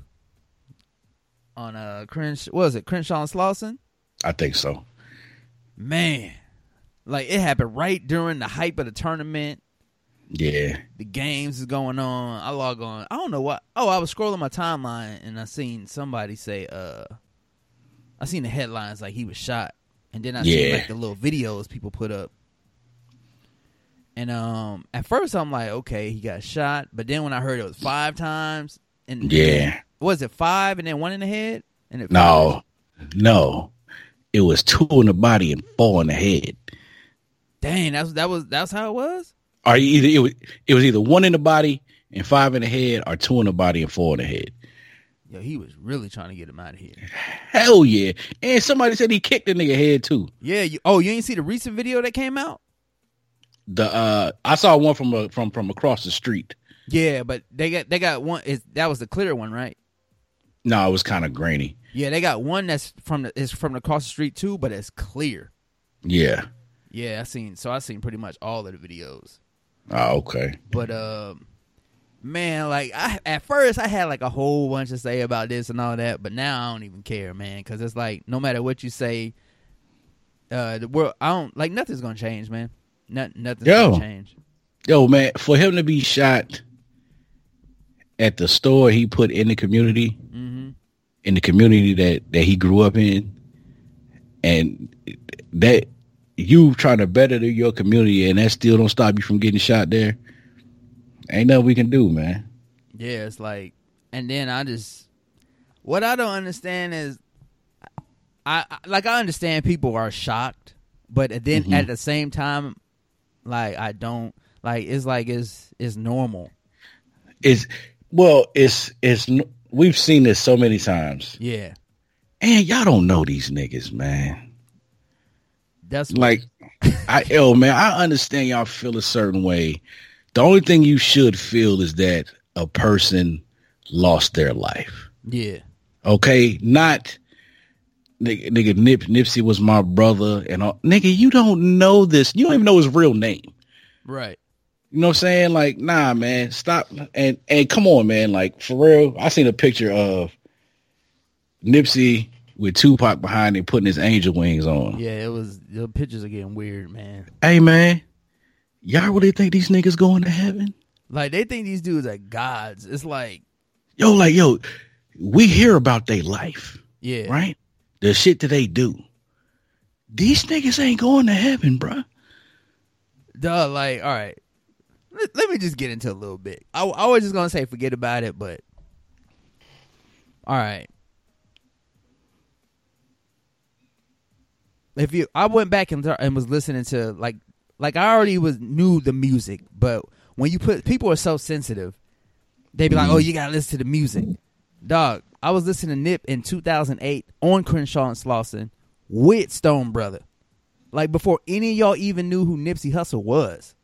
on Crenshaw and Slauson? I think so. Man. Like, it happened right during the hype of the tournament. Yeah. The games is going on. I log on. I don't know what. Oh, I was scrolling my timeline, and I seen somebody say, I seen the headlines like he was shot. And then I seen like the little videos people put up. And at first I'm like, okay, he got shot. But then when I heard it was 5 times. And was it 5 and then 1 in the head? No. It was 2 in the body and 4 in the head. Dang, that's how it was? Or it was either 1 in the body and 5 in the head, or 2 in the body and 4 in the head. Yo, he was really trying to get him out of here. Hell yeah. And somebody said he kicked the nigga head too. Yeah, you ain't see the recent video that came out? I saw one from across the street. Yeah, but they got one. That was the clear one, right? No, it was kind of grainy. Yeah, they got one that's from across the street too, but it's clear. Yeah. Yeah, I seen pretty much all of the videos. Oh, okay. But man, like at first I had like a whole bunch to say about this and all that, but now I don't even care, man, because it's like no matter what you say, the world nothing's gonna change, man. Nothing's gonna change. Yo, man, for him to be shot at the store he put in the community, in the community that he grew up in, and that you trying to better your community, and that still don't stop you from getting shot there. Ain't nothing we can do, man. Yeah, it's like, and then what I don't understand is, I understand people are shocked, but then at the same time, like I don't like. It's like it's normal. We've seen this so many times. Yeah, and y'all don't know these niggas, man. That's like, I understand y'all feel a certain way. The only thing you should feel is that a person lost their life. Yeah. Okay, not nigga Nipsey was my brother and all. Nigga, you don't know this. You don't even know his real name. Right. You know what I'm saying? Like, nah, man, stop. And come on, man. Like, for real, I seen a picture of Nipsey with Tupac behind him putting his angel wings on. Yeah, the pictures are getting weird, man. Hey, man, y'all really think these niggas going to heaven? Like, they think these dudes are gods. It's like, yo, we hear about their life. Yeah. Right? The shit that they do. These niggas ain't going to heaven, bruh. Duh, like, all right. Let me just get into a little bit. I was just going to say forget about it, but all right. I went back and was listening to like I already knew the music, but when people are so sensitive, they be like, oh, you got to listen to the music. Dog, I was listening to Nip in 2008 on Crenshaw and Slauson with Stone Brother. Like before any of y'all even knew who Nipsey Hussle was.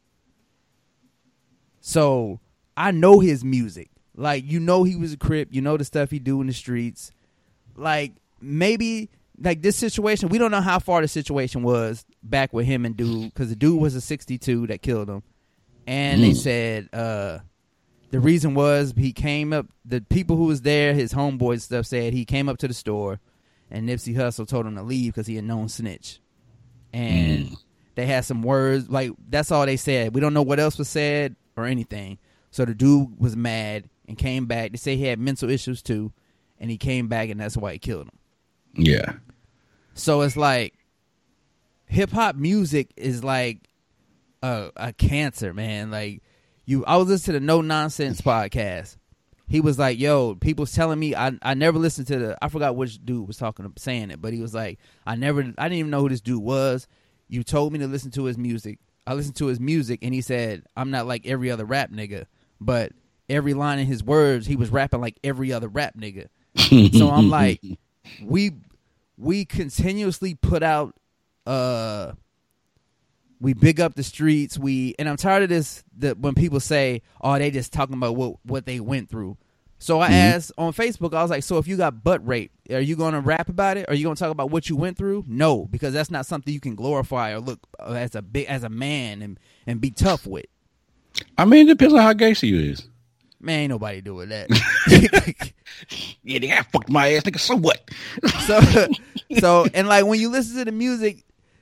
So I know his music. Like, you know he was a Crip. You know the stuff he do in the streets. Like, maybe, like this situation, we don't know how far the situation was back with him and dude, because the dude was a 62 that killed him. And they said the reason was he came up, the people who was there, his homeboys stuff said he came up to the store and Nipsey Hussle told him to leave because he a known snitch. And they had some words, like that's all they said. We don't know what else was said or anything. So the dude was mad and came back. They say he had mental issues too, and he came back and that's why he killed him. Yeah. So it's like hip hop music is like a cancer, man. Like I was listening to the No Nonsense podcast. He was like, yo, people's telling me I never listened to I forgot which dude was saying it, but he was like, I didn't even know who this dude was. You told me to listen to his music. I listened to his music and he said, I'm not like every other rap nigga, but every line in his words, he was rapping like every other rap nigga. So I'm like, we continuously put out, we big up the streets. And I'm tired of this, when people say, oh, they just talking about what they went through. So I asked on Facebook, I was like, so if you got butt raped, are you going to rap about it? Are you going to talk about what you went through? No, because that's not something you can glorify or look as a man and be tough with. I mean, it depends on how gangster you is. Man, ain't nobody doing that. Yeah, they got fucked my ass, nigga. So what? So, and like when you listen to the music,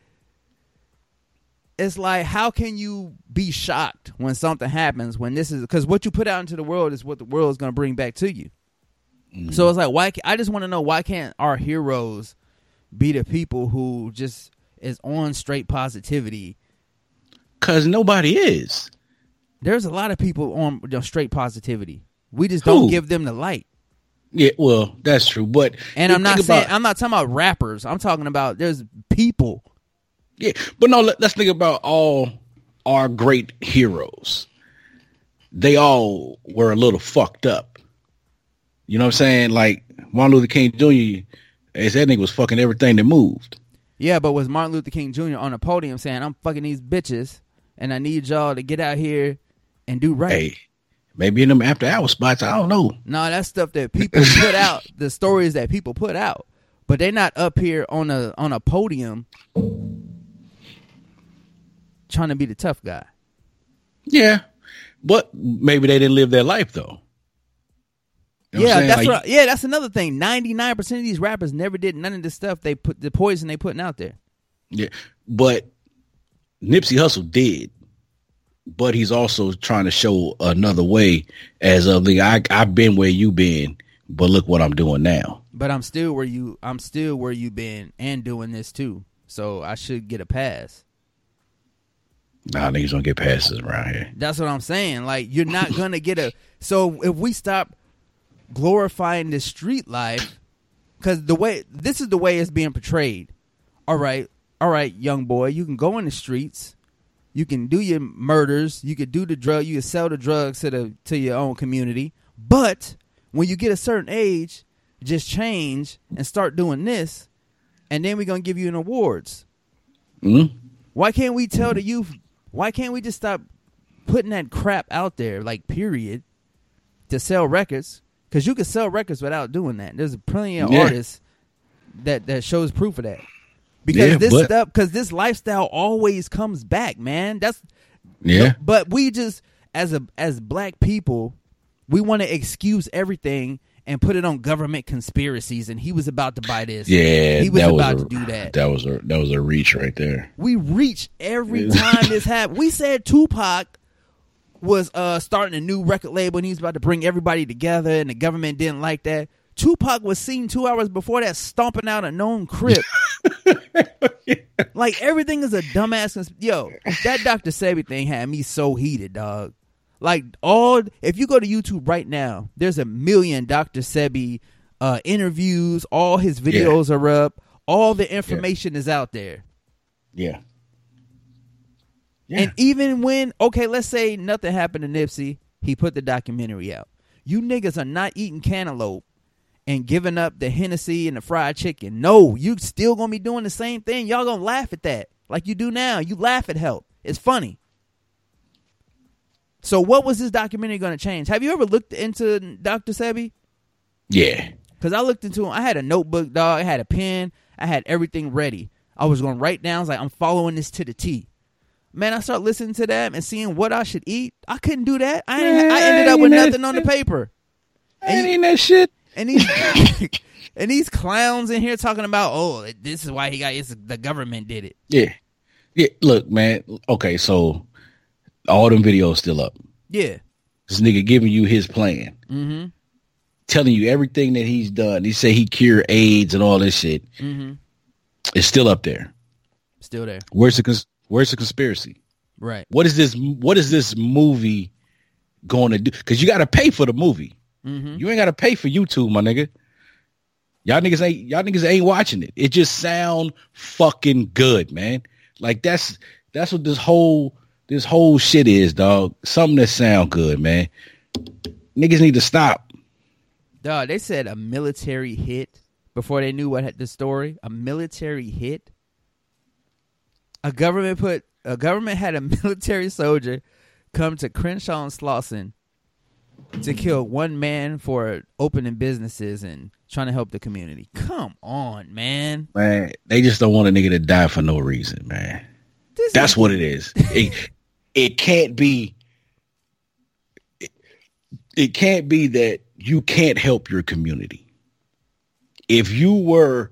it's like, how can you be shocked when something happens when this is, because what you put out into the world is what the world is going to bring back to you. So it's like, I just want to know, why can't our heroes be the people who just is on straight positivity? Because nobody is. There's a lot of people on straight positivity. We just don't give them the light. Yeah, well, that's true. But and I'm not talking about rappers. I'm talking about there's people. Yeah, but no, let's think about all our great heroes. They all were a little fucked up. You know what I'm saying? Like Martin Luther King Jr., that nigga was fucking everything that moved. Yeah, but was Martin Luther King Jr. on a podium saying, I'm fucking these bitches and I need y'all to get out here and do right? Hey, Maybe in them after hour spots. I don't know. No, that's stuff that people put out. The stories that people put out, but they're not up here on a podium trying to be the tough guy. Yeah, but maybe they didn't live their life though. You know That's another thing. 99% of these rappers never did none of the stuff they put, the poison they putting out there. Yeah, but Nipsey Hussle did. But he's also trying to show another way as of I've been where you been, but look what I'm doing now. But I'm still where you been and doing this too. So I should get a pass. Nah, niggas don't get passes around here. That's what I'm saying. Like, you're not gonna get a. So if we stop glorifying this street life, because this is the way it's being portrayed. All right, young boy, you can go in the streets. You can do your murders. You could do the drug. You can sell the drugs to your own community. But when you get a certain age, just change and start doing this, and then we're gonna give you an awards. Mm-hmm. Why can't we tell the youth? Why can't we just stop putting that crap out there? Like, period, to sell records, because you can sell records without doing that. There's plenty of artists that shows proof of that. Because this lifestyle always comes back, man. But we just, as black people, we want to excuse everything and put it on government conspiracies. And he was about to buy this. Yeah, he was about to do that. That was a reach right there. We reach every time this happened. We said Tupac was starting a new record label and he was about to bring everybody together, and the government didn't like that. Tupac was seen 2 hours before that stomping out a known Crip. Like, everything is a dumbass. Yo, that Dr. Sebi thing had me so heated, dog. Like, if you go to YouTube right now, there's 1 million Dr. Sebi interviews. All his videos are up. All the information is out there. Yeah. And even when, let's say nothing happened to Nipsey, he put the documentary out. You niggas are not eating cantaloupe and giving up the Hennessy and the fried chicken. No, you still gonna be doing the same thing. Y'all gonna laugh at that like you do now. You laugh at help. It's funny. So what was this documentary gonna change? Have you ever looked into Dr. Sebi? Yeah. Because I looked into him. I had a notebook, dog. I had a pen. I had everything ready. I was gonna write down. I was like, I'm following this to the T. Man, I started listening to that and seeing what I should eat. I couldn't do that. I ended up with nothing on the paper. Ain't eating that shit. And these clowns in here talking about, this is why the government did it. Yeah. Yeah. Look, man. Okay, so all them videos still up. Yeah. This nigga giving you his plan. Mm-hmm. Telling you everything that he's done. He said he cured AIDS and all this shit. Mm-hmm. It's still up there. Still there. Where's the conspiracy? Right. What is this movie going to do? Because you got to pay for the movie. Mm-hmm. You ain't got to pay for YouTube, my nigga. Y'all niggas ain't watching it. It just sound fucking good, man. Like that's what this whole shit is, dog. Something that sound good, man. Niggas need to stop. Dog, they said a military hit before they knew what had the story. A military hit. A government had a military soldier come to Crenshaw and Slauson to kill one man for opening businesses and trying to help the community. Come on, man. Man, they just don't want a nigga to die for no reason, man. That's what it is. It can't be. It can't be that you can't help your community. If you were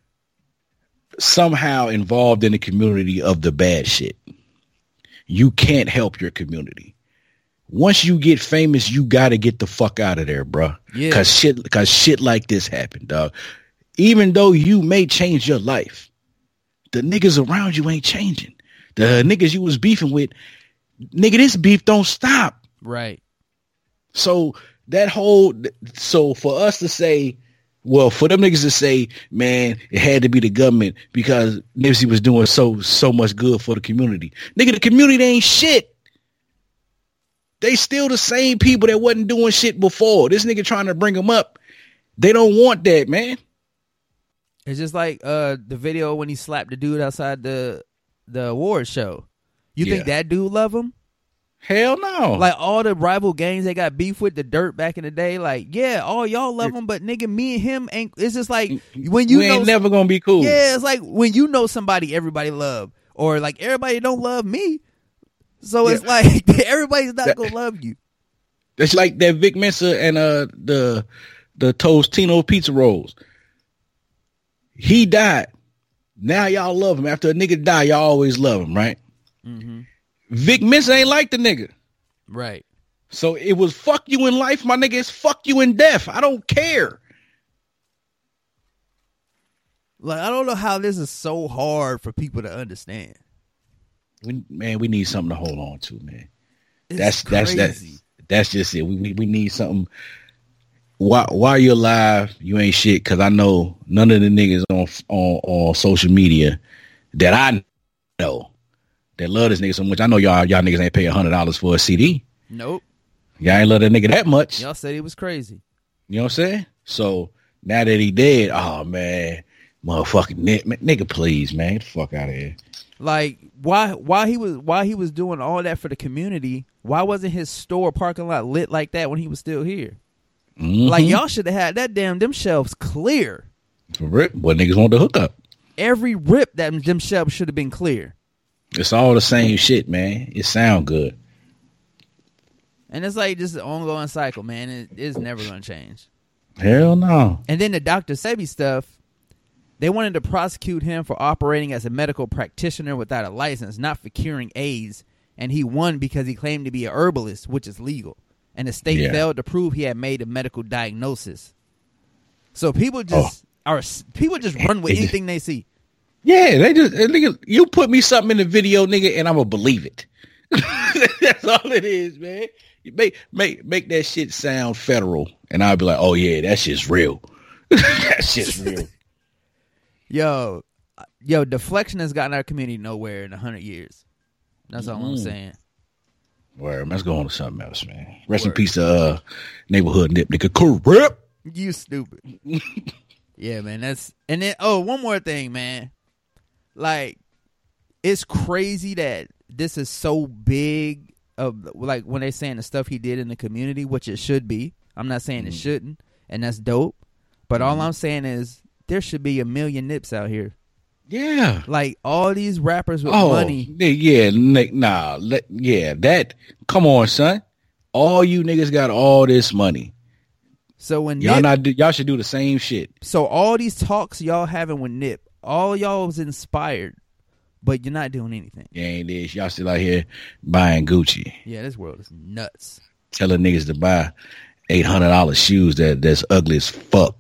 somehow involved in the community of the bad shit, you can't help your community. Once you get famous, you got to get the fuck out of there, bro. Yeah. Cause shit like this happened, dog. Even though you may change your life, the niggas around you ain't changing. The niggas you was beefing with, nigga, this beef don't stop. Right. So for us to say, well, for them niggas to say, man, it had to be the government because Nipsey was doing so much good for the community. Nigga, the community ain't shit. They still the same people that wasn't doing shit before. This nigga trying to bring them up. They don't want that, man. It's just like the video when he slapped the dude outside the award show. You think that dude love him? Hell no. Like all the rival gangs they got beef with, the Dirt back in the day. Like, yeah, all y'all love him, but nigga, me and him ain't. It's just like when you we know, ain't never gonna be cool. Yeah, it's like when you know somebody everybody love, or like everybody don't love me. So it's like everybody's not gonna love you. It's like that Vic Mensa and the Tostino pizza rolls. He died. Now y'all love him. After a nigga die, y'all always love him, right? Mm-hmm. Vic Mensa ain't like the nigga. Right. So it was fuck you in life, my nigga. It's fuck you in death. I don't care. Like, I don't know how this is so hard for people to understand. We need something to hold on to, man. It's crazy. That's just it. We need something. While you're alive, you ain't shit. Cause I know none of the niggas on social media that I know that love this nigga so much. I know y'all niggas ain't pay $100 for a CD. Nope. Y'all ain't love that nigga that much. Y'all said he was crazy. You know what I'm saying? So now that he dead, oh man, motherfucking nigga, please, man, get the fuck out of here. Like why he was doing all that for the community? Why wasn't his store parking lot lit like that when he was still here? Mm-hmm. Like y'all should have had them shelves clear. For real, what niggas want to hook up? Every rip that them shelves should have been clear. It's all the same shit, man. It sound good. And it's like just an ongoing cycle, man. It's never going to change. Hell no. And then the Dr. Sebi stuff, they wanted to prosecute him for operating as a medical practitioner without a license, not for curing AIDS. And he won because he claimed to be a herbalist, which is legal. And the state failed to prove he had made a medical diagnosis. So people just run with anything they see. Yeah, they just nigga, you put me something in the video, nigga, and I'm gonna believe it. That's all it is, man. You make that shit sound federal, and I'll be like, oh yeah, that shit's real. That shit's real. Yo, deflection has gotten our community nowhere in 100 years. That's all I'm saying. Word, let's go on to something else, man. Rest in peace to neighborhood nip nigga corrupt. You stupid. Yeah, man. And then one more thing, man. Like, it's crazy that this is so big of like when they saying the stuff he did in the community, which it should be. I'm not saying it shouldn't, and that's dope. But all I'm saying is there should be 1 million nips out here. Yeah, like all these rappers with money. Yeah, that. Come on, son. All you niggas got all this money. So when y'all should do the same shit. So all these talks y'all having with Nip, all y'all was inspired, but you're not doing anything. Yeah, ain't this. Y'all still out here buying Gucci. Yeah, this world is nuts. Telling niggas to buy $800 shoes that's ugly as fuck.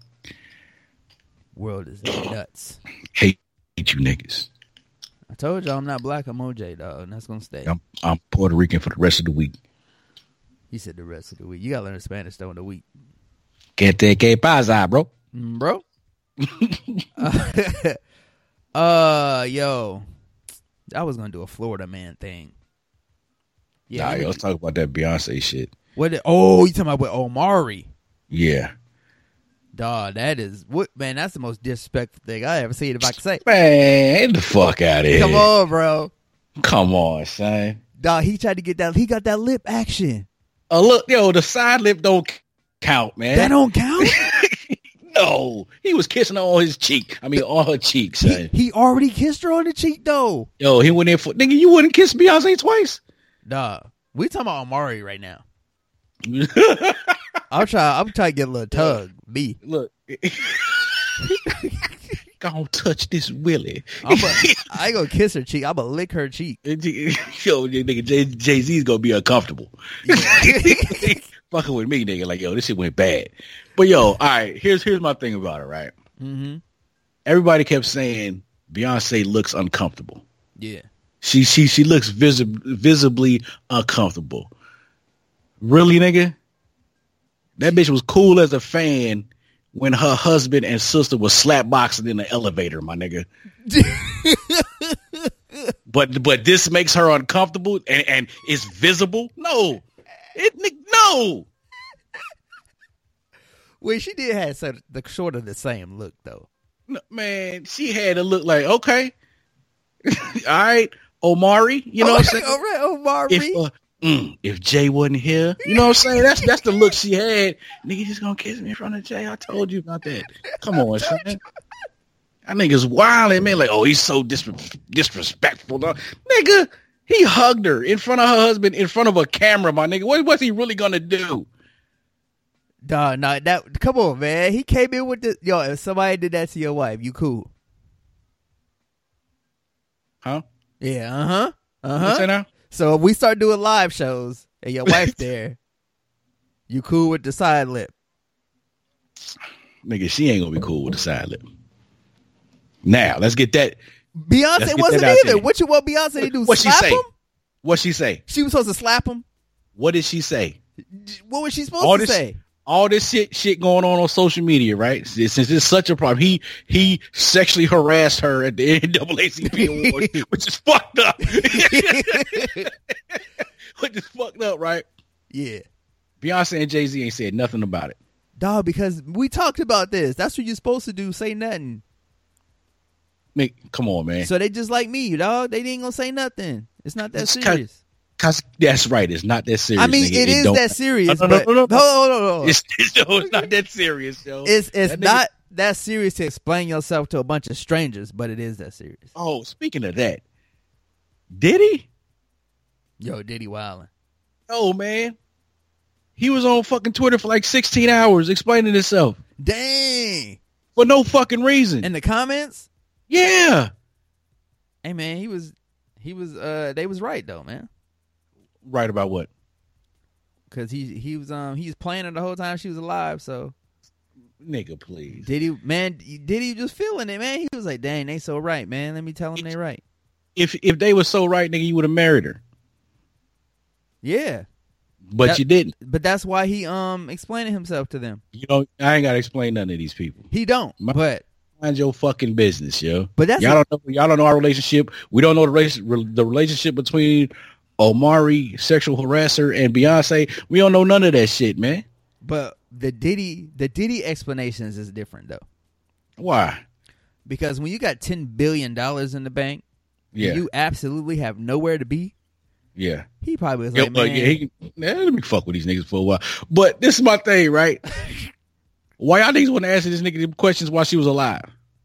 World is nuts. Hate you niggas. I told y'all I'm not black. I'm OJ, dog, and that's gonna stay. I'm Puerto Rican for the rest of the week. He said the rest of the week. You gotta learn Spanish though in the week. Que pasa, bro? Bro. Yo, I was gonna do a Florida man thing. Yeah, let's talk about that Beyonce shit. You talking about with Omari? Yeah. Dog, that is man. That's the most disrespectful thing I ever seen. If I could say, man, get the fuck out of here. Come on, bro. Come on, son. Dog, he tried to get that. He got that lip action. Look, the side lip don't count, man. That don't count. No, he was kissing her on his cheek. I mean, on her cheek, son. He already kissed her on the cheek, though. Yo, he went in for nigga. You wouldn't kiss Beyonce twice. Dog, we talking about Omari right now. I'm trying to get a little tug. B. Look. Gonna touch this Willie. I ain't gonna kiss her cheek. I'm gonna lick her cheek. Yo, nigga, Jay-Z's gonna be uncomfortable. Yeah. Fucking with me, nigga. Like, yo, this shit went bad. But yo, all right, here's my thing about it, right? Mm-hmm. Everybody kept saying Beyonce looks uncomfortable. Yeah. She looks visibly uncomfortable. Really, nigga? That bitch was cool as a fan when her husband and sister was slapboxing in the elevator, my nigga. but this makes her uncomfortable and it's visible? No. No. Well, she did have the sort of the same look, though. No, man, she had a look like, okay. All right, Omari. You know what I'm saying? All right, Omari. If Jay wasn't here, you know what I'm saying? That's the look she had. Nigga just gonna kiss me in front of Jay. I told you about that. Come on, son. That nigga's wilding, man. Like, oh, he's so disrespectful. Dog. Nigga, he hugged her in front of her husband, in front of a camera, my nigga. What's he really gonna do? Dog, nah, come on, man. He came in with the if somebody did that to your wife, you cool. Huh? Yeah, What's that now? So if we start doing live shows and your wife there, you cool with the side lip? Nigga, she ain't gonna be cool with the side lip. Now, let's get that. Beyonce wasn't either. What you want Beyonce to do? What she slap say? him? What she say? She was supposed to slap him? What did she say? What was she supposed to say? All this shit going on social media, right? Since it's such a problem, he sexually harassed her at the NAACP Awards, which is fucked up. Which is fucked up, right? Yeah. Beyonce and Jay-Z ain't said nothing about it. Dog, because we talked about this. That's what you're supposed to do. Say nothing. Come on, man. So they just like me, dog. They ain't gonna say nothing. It's not that serious. Cause that's right. It's not that serious. I mean, nigga. it is that serious. No. No. It's not that serious, yo. It's not that serious to explain yourself to a bunch of strangers, but it is that serious. Oh, speaking of that, Diddy? Yo, Diddy wildin'. Oh, man. He was on fucking Twitter for like 16 hours explaining himself. Dang. For no fucking reason. In the comments? Yeah. Hey, man, they was right, though, man. Right about what? Because he was playing her the whole time she was alive, so. Nigga, please. Diddy just feeling it, man. He was like, dang, they so right, man. Let me tell them they right. If they were so right, nigga, you would have married her. Yeah. But you didn't. But that's why he explaining himself to them. You know, I ain't gotta explain none of these people. He don't. But mind your fucking business, yo. But that's y'all don't know our relationship. We don't know the relationship between Omari, sexual harasser, and Beyonce. We don't know none of that shit, man. But the Diddy explanations is different though. Why? Because when you got $10 billion in the bank, yeah, you absolutely have nowhere to be. Yeah, he probably was like, man, let me fuck with these niggas for a while. But this is my thing, right? Why y'all niggas want to answer this nigga questions while she was alive?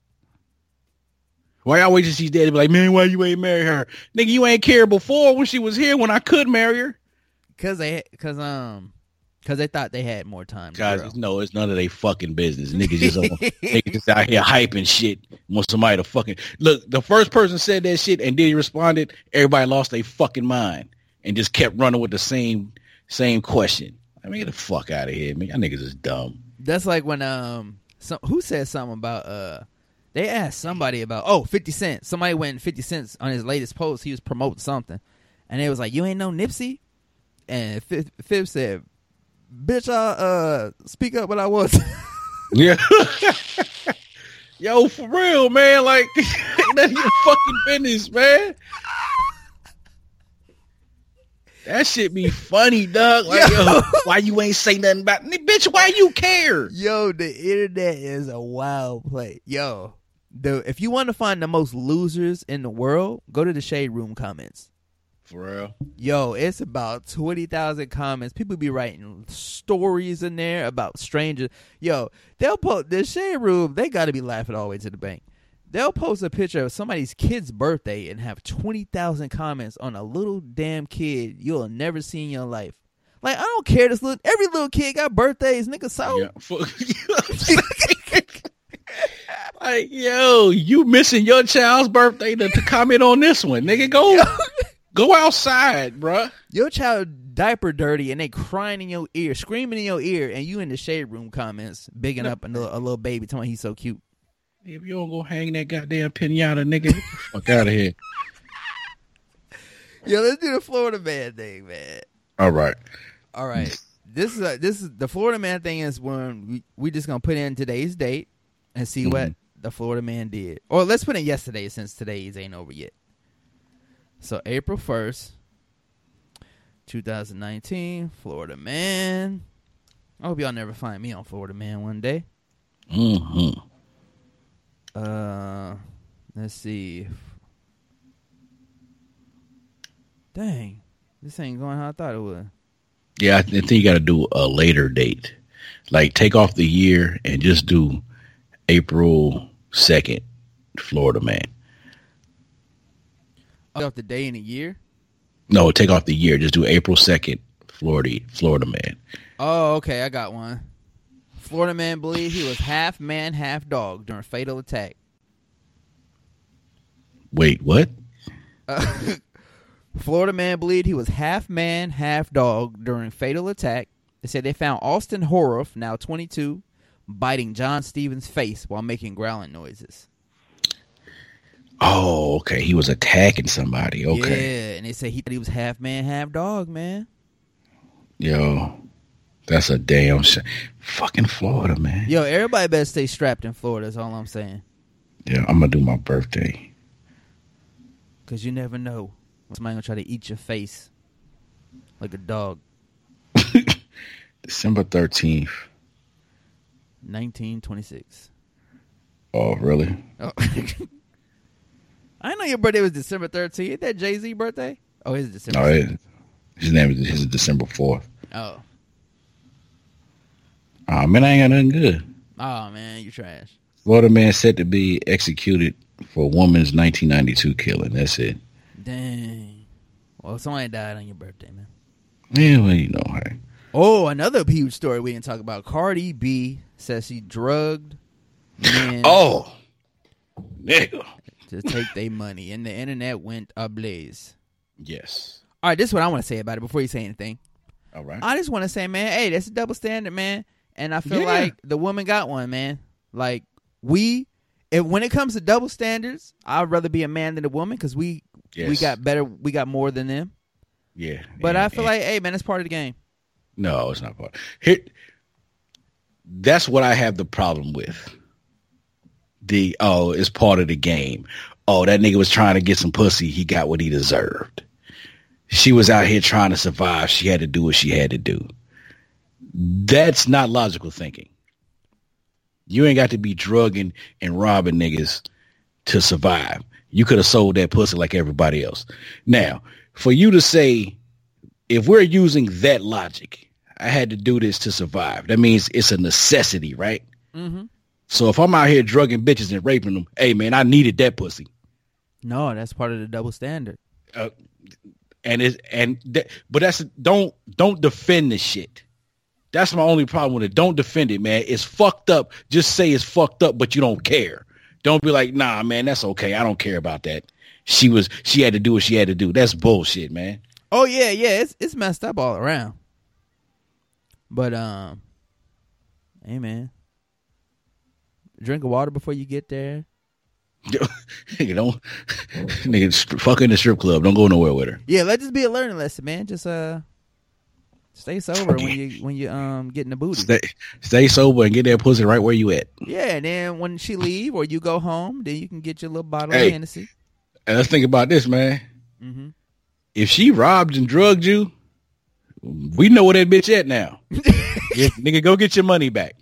Why y'all wait till she's dead and be like, man, why you ain't marry her? Nigga, you ain't care before when she was here when I could marry her. Cause they thought they had more time. Guys, no, it's none of they fucking business. Niggas just out here hyping shit. Want somebody to fucking look. The first person said that shit and Diddy responded. Everybody lost their fucking mind and just kept running with the same question. I mean, get the fuck out of here, man. Y'all niggas is dumb. That's like when who said something about they asked somebody about 50 Cent. Somebody went 50 Cent on his latest post. He was promoting something, and they was like, "You ain't no Nipsey," and Fib said, "Bitch, I speak up what I was." Yeah. Yo, for real, man. Like, that's your fucking business, man. That shit be funny, dog. Like, yo, why you ain't say nothing about me? Bitch, why you care? Yo, the internet is a wild place. Yo, if you want to find the most losers in the world, go to the Shade Room comments. For real? Yo, it's about 20,000 comments. People be writing stories in there about strangers. Yo, they'll post the Shade Room. They got to be laughing all the way to the bank. They'll post a picture of somebody's kid's birthday and have 20,000 comments on a little damn kid you'll never see in your life. Like, I don't care. Every little kid got birthdays, nigga. So, yeah. Like, yo, you missing your child's birthday to comment on this one, nigga? Go outside, bruh. Your child diaper dirty and they crying in your ear, screaming in your ear, and you in the Shade Room comments bigging up a little baby telling he's so cute. If you don't go hang that goddamn pinata, nigga, get the fuck out of here. Yo, let's do the Florida man thing, man. All right. This is the Florida man thing is when we just gonna put in today's date and see what the Florida man did. Or let's put in yesterday since today's ain't over yet. So April 1st, 2019, Florida man. I hope y'all never find me on Florida man one day. Mm-hmm. Let's see. Dang. This ain't going how I thought it would. Yeah, I think you got to do a later date. Like, take off the year and just do April 2nd, Florida Man. Off the day in a year? No, take off the year. Just do April 2nd, Florida Man. Oh, okay. I got one. Florida man believed he was half man, half dog during fatal attack. Wait, what? Florida man believed he was half man, half dog during fatal attack. They said they found Austin Horoff, now 22, biting John Stevens' face while making growling noises. Oh, okay. He was attacking somebody. Okay. Yeah, and they said he thought he was half man, half dog, man. Yo, that's a damn shame. Fucking Florida, man. Yo, everybody better stay strapped in Florida. That's all I'm saying. Yeah, I'm going to do my birthday. Because you never know when somebody going to try to eat your face like a dog. December 13th. 1926. Oh, really? Oh. I didn't know your birthday was December 13th. Isn't that Jay-Z birthday? Oh, his December. No, his name is December 4th. Oh. Oh, man, I ain't got nothing good. Oh, man, you trash. Florida man said to be executed for a woman's 1992 killing. That's it. Dang. Well, somebody died on your birthday, man. Yeah, well, you know, hey. Oh, another huge story we didn't talk about. Cardi B says she drugged men. Oh, nigga. To take their money, and the internet went ablaze. Yes. All right, this is what I want to say about it before you say anything. All right. I just want to say, man, hey, that's a double standard, man. And I feel like the woman got one, man. Like, when it comes to double standards, I'd rather be a man than a woman because we got more than them. Yeah. But I feel like, hey, man, it's part of the game. No, it's not part. That's what I have the problem with. It's part of the game. Oh, that nigga was trying to get some pussy. He got what he deserved. She was out here trying to survive. She had to do what she had to do. That's not logical thinking. You ain't got to be drugging and robbing niggas to survive. You could have sold that pussy like everybody else. Now, for you to say, if we're using that logic, I had to do this to survive. That means it's a necessity, right? Mm-hmm. So if I'm out here drugging bitches and raping them, hey man, I needed that pussy. No, that's part of the double standard. But don't defend this shit. That's my only problem with it. Don't defend it, man. It's fucked up. Just say it's fucked up, but you don't care. Don't be like, nah, man, that's okay. I don't care about that. She had to do what she had to do. That's bullshit, man. Oh yeah, it's messed up all around. But hey man, drink of water before you get there. Nigga, fuck in the strip club. Don't go nowhere with her. Yeah, let this be a learning lesson, man. Just stay sober when you get in the booty. Stay sober and get that pussy right where you at. Yeah, and then when she leave or you go home, then you can get your little bottle of Hennessy. And let's think about this, man. Mm-hmm. If she robbed and drugged you, we know where that bitch at now. Yeah, nigga, go get your money back.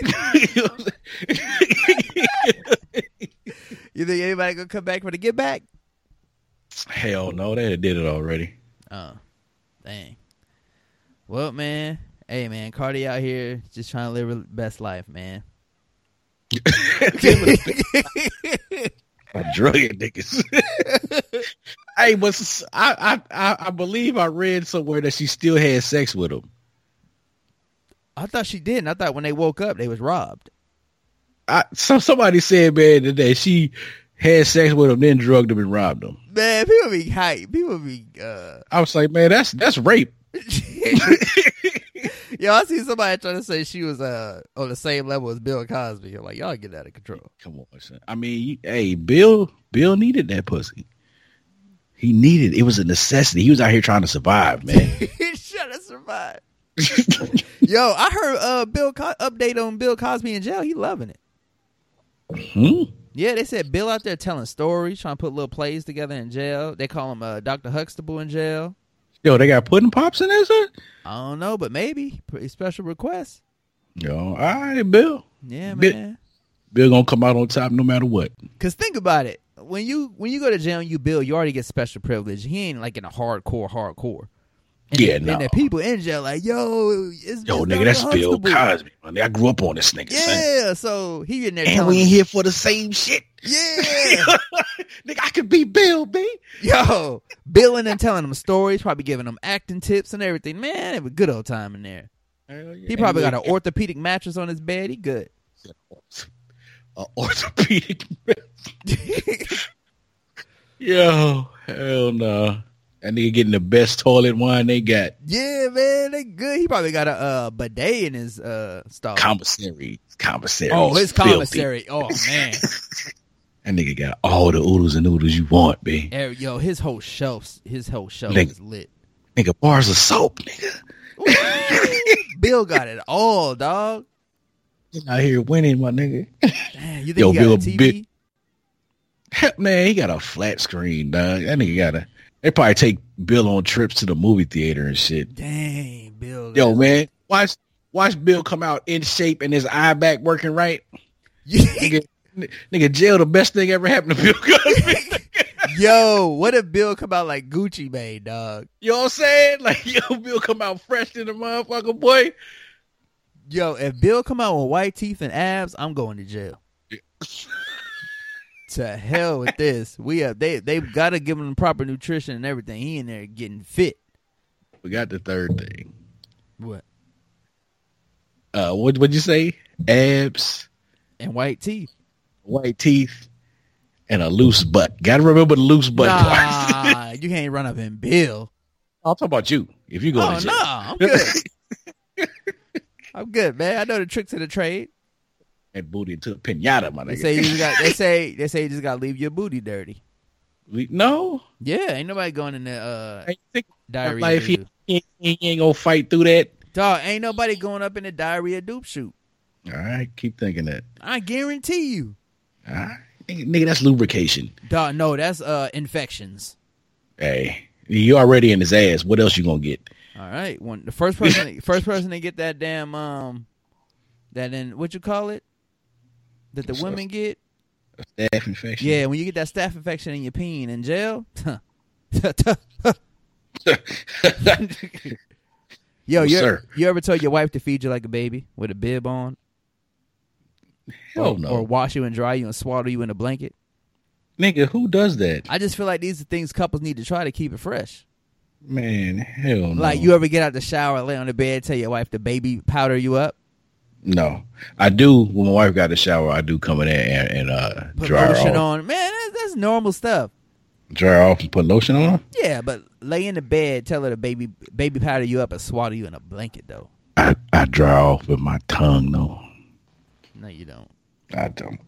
You think anybody gonna come back for the get back? Hell no, they did it already. Oh, dang. Well, man, hey, man, Cardi out here just trying to live her best life, man. Drugging niggas. Hey, but I believe I read somewhere that she still had sex with him. I thought she didn't. I thought when they woke up, they was robbed. Somebody said, man, that she had sex with him, then drugged him and robbed him. Man, people be hype. People be. I was like, man, that's rape. Yo, I see somebody trying to say she was on the same level as Bill Cosby. I'm like, y'all get out of control. Come on, son. I mean, hey, Bill needed that pussy. He needed it. It was a necessity. He was out here trying to survive, man. He's trying to survive. Yo, I heard update on Bill Cosby in jail. He loving it. Yeah, they said Bill out there telling stories, trying to put little plays together in jail. They call him Dr. Huxtable in jail. Yo, they got pudding pops in there, sir? I don't know, but maybe. Pretty special request. Yo, all right, Bill. Yeah, man. Bill gonna come out on top no matter what. Because think about it. When you go to jail and you Bill, you already get special privilege. He ain't like in a hardcore. And the people in jail like, yo, it's nigga, that's Bill Cosby. Man. I grew up on this nigga. Yeah, so he in there and we ain't here for the same shit. Yeah. Nigga, I could be Bill, B. Yo, Bill and then telling them stories, probably giving them acting tips and everything. Man, it was a good old time in there. Yeah. He probably got an orthopedic mattress on his bed. He good. Orthopedic mattress. Yo, hell no. That nigga getting the best toilet wine they got. Yeah, man, they good. He probably got a bidet in his stall. Commissary. Oh, his commissary. Filthy. Oh, man. That nigga got all the oodles and noodles you want, B. Yo, his whole shelf is lit. Nigga, bars of soap, nigga. Bill got it all, dog. He's out here winning, my nigga. Damn, you think he got a TV? Man, he got a flat screen, dog. That nigga got a... They probably take Bill on trips to the movie theater and shit. Dang, Bill. Yo, man, watch Bill come out in shape and his eye back working right. nigga, jail the best thing ever happened to Bill Cosby. Yo, what if Bill come out like Gucci Mane, dog? You know what I'm saying? Like, Bill come out fresh in the motherfucker, boy. Yo, if Bill come out with white teeth and abs, I'm going to jail. Yeah. To hell with this. They've got to give him proper nutrition and everything. He in there getting fit. We got the third thing. What? What'd you say? Abs and white teeth. White teeth and a loose butt. Got to remember the loose butt part. You can't run up in Bill. I'll talk about you. If you go to jail. No, I'm good. I'm good, man. I know the tricks of the trade. That booty into a pinata, my nigga. They say you just gotta leave your booty dirty. No. Yeah, ain't nobody going in the diarrhea. Like if he ain't gonna fight through that. Dog, ain't nobody going up in the diarrhea dupe shoot. All right, keep thinking that. I guarantee you. All right. Nigga, that's lubrication. Dog, no, that's infections. Hey, you already in his ass. What else you gonna get? All right, when the first person to get that damn what you call it? That the women get? A staph infection. Yeah, when you get that staph infection in your peen in jail. Yo, you ever told your wife to feed you like a baby with a bib on? Hell no. Or wash you and dry you and swaddle you in a blanket? Nigga, who does that? I just feel like these are things couples need to try to keep it fresh. Man, hell no. Like, you ever get out the shower, lay on the bed, tell your wife to baby powder you up? No. I do, when my wife got the shower, I do come in there and put dry her lotion off. On. Man, that's normal stuff. Dry her off and put lotion on her? Yeah, but lay in the bed, tell her to baby powder you up and swaddle you in a blanket, though. I dry off with my tongue, though. No, you don't. I don't.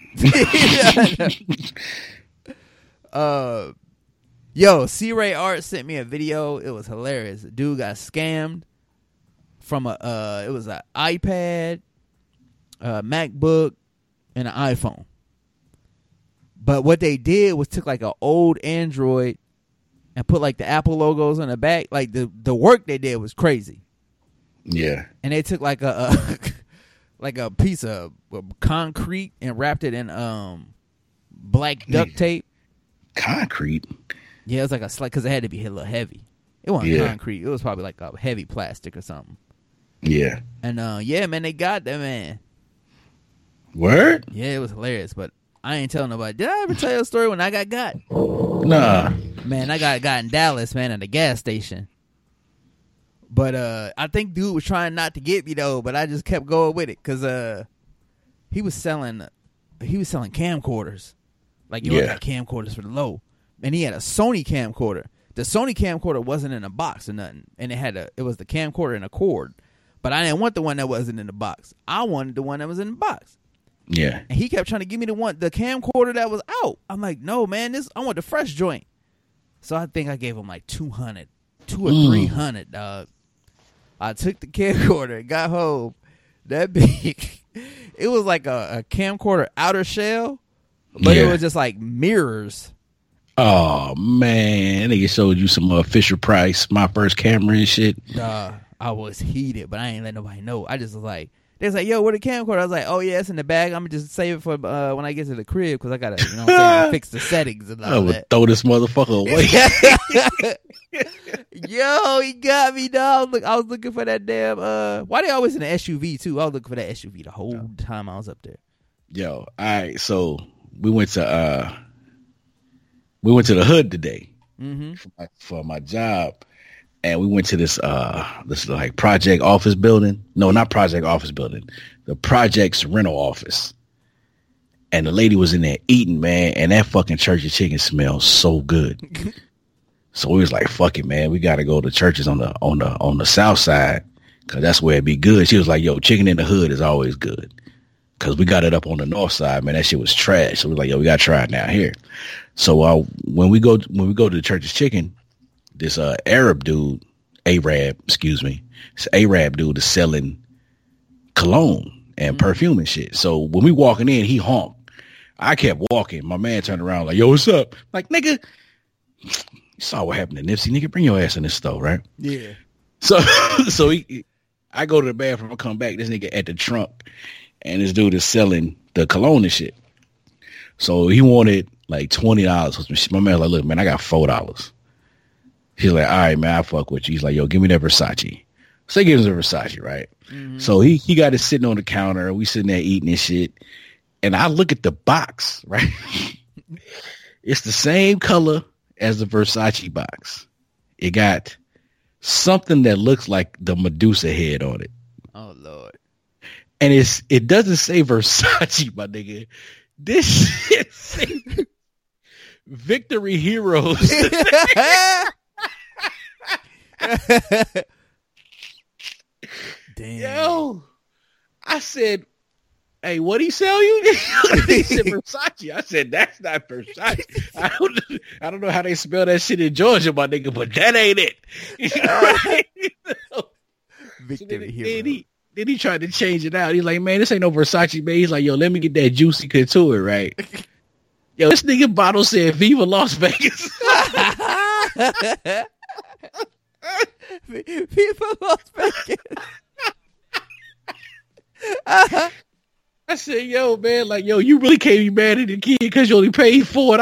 Yo, C-Ray Art sent me a video. It was hilarious. The dude got scammed from it was an iPad, a MacBook, and an iPhone. But what they did was took like an old Android and put like the Apple logos on the back. Like the work they did was crazy. Yeah. And they took like a like a piece of concrete and wrapped it in black duct tape. Concrete? Yeah, it was like a because it had to be a little heavy. It wasn't concrete. It was probably like a heavy plastic or something. Yeah. And yeah, man, they got that man. Word? Yeah, it was hilarious, but I ain't telling nobody. Did I ever tell you a story when I got? Nah. Man, I got in Dallas, man, at the gas station. But I think dude was trying not to get me though, but I just kept going with it because he was selling camcorders. Like you got camcorders for the low. And he had a Sony camcorder. The Sony camcorder wasn't in a box or nothing. And it was the camcorder in a cord. But I didn't want the one that wasn't in the box. I wanted the one that was in the box. Yeah. And he kept trying to give me the camcorder that was out. I'm like, no, man, I want the fresh joint. So I think I gave him like $200 or $300, dog. I took the camcorder and got home. That big. It was like a camcorder outer shell, but it was just like mirrors. Oh, man. Nigga showed you some Fisher Price, my first camera and shit. I was heated, but I ain't let nobody know. I just was like, They was like, yo, where the camcorder? I was like, oh yeah, it's in the bag. I'm gonna just save it for when I get to the crib because I gotta, you know what I'm saying, fix the settings and all I would that. throw this motherfucker away. Yo, he got me, dog. Look, I was looking for that damn. Why they always in the SUV too? I was looking for that SUV the whole time I was up there. Yo, all right. So we went to the hood today for my job, and we went to this like project office building. No, not project office building. The project's rental office. And the lady was in there eating, man, and that fucking Church's Chicken smells so good. So we was like, fuck it, man. We got to go to Church's on the south side because that's where it'd be good. She was like, yo, chicken in the hood is always good because we got it up on the north side, man. That shit was trash. So we was like, yo, we got to try it down here. So when we go to the Church's Chicken, this Arab dude, excuse me, this Arab dude is selling cologne and perfume and shit. So when we walking in, he honked. I kept walking. My man turned around like, yo, what's up? Like, nigga, you saw what happened to Nipsey. Nigga, bring your ass in this store, right? Yeah. So I go to the bathroom. I come back. This nigga at the trunk. And this dude is selling the cologne and shit. So he wanted like $20. My man was like, look, man, I got $4. He's like, all right, man, I fuck with you. He's like, yo, give me that Versace. So he gives him the Versace, right? Mm-hmm. So he got it sitting on the counter. We sitting there eating this shit. And I look at the box, right? It's the same color as the Versace box. It got something that looks like the Medusa head on it. Oh, Lord. And it doesn't say Versace, my nigga. This shit say Victory Heroes. Damn. Yo, I said, hey, what'd he sell you? He said Versace. I said, that's not Versace. I don't know how they spell that shit in Georgia, my nigga, but that ain't it. Victory Hero. Then he tried to change it out. He's like, man, this ain't no Versace, man. He's like, yo, let me get that juicy couture, right? Yo, this nigga bottle said Viva Las Vegas. Viva Las Vegas. I said, yo, man, like, yo, you really can't be mad at the kid because you only paid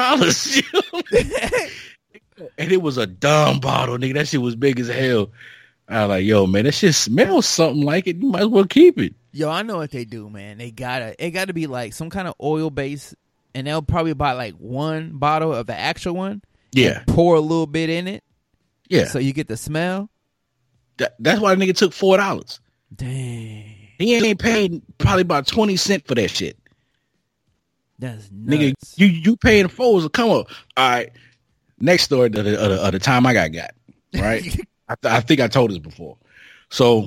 $4. And it was a dumb bottle, nigga. That shit was big as hell. I was like, yo, man, that shit smells something like it. You might as well keep it. Yo, I know what they do, man. It gotta be like some kind of oil base, and they'll probably buy like one bottle of the actual one. Yeah. Pour a little bit in it. Yeah. So you get the smell. That's why the nigga took $4. Dang. He ain't paid probably about 20 cents for that shit. That's nuts. Nigga, you paying $4 to come up. All right. Next story of the time I got. Right? I think I told this before. So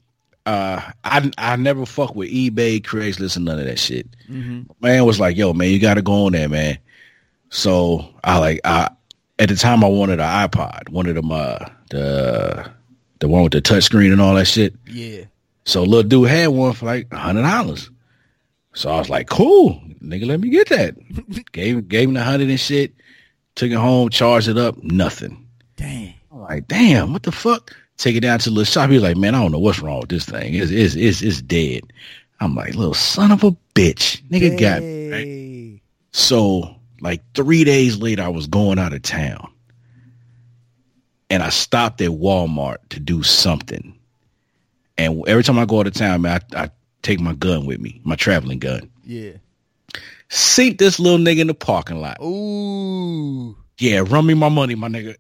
I never fuck with eBay, Craigslist, and none of that shit. Mm-hmm. Man was like, yo, man, you gotta go on there, man. So at the time I wanted an iPod, one of them the one with the touchscreen and all that shit. Yeah. So little dude had one for like $100. So I was like, cool, nigga, let me get that. gave him the 100 and shit. Took it home, charged it up, nothing. Dang. I'm like, damn, what the fuck? Take it down to the little shop. He's like, man, I don't know what's wrong with this thing. It's dead. I'm like, little son of a bitch. Nigga got me, right? So like 3 days later, I was going out of town. And I stopped at Walmart to do something. And every time I go out of town, man, I take my gun with me, my traveling gun. Yeah. Sink this little nigga in the parking lot. Ooh. Yeah, run me my money, my nigga.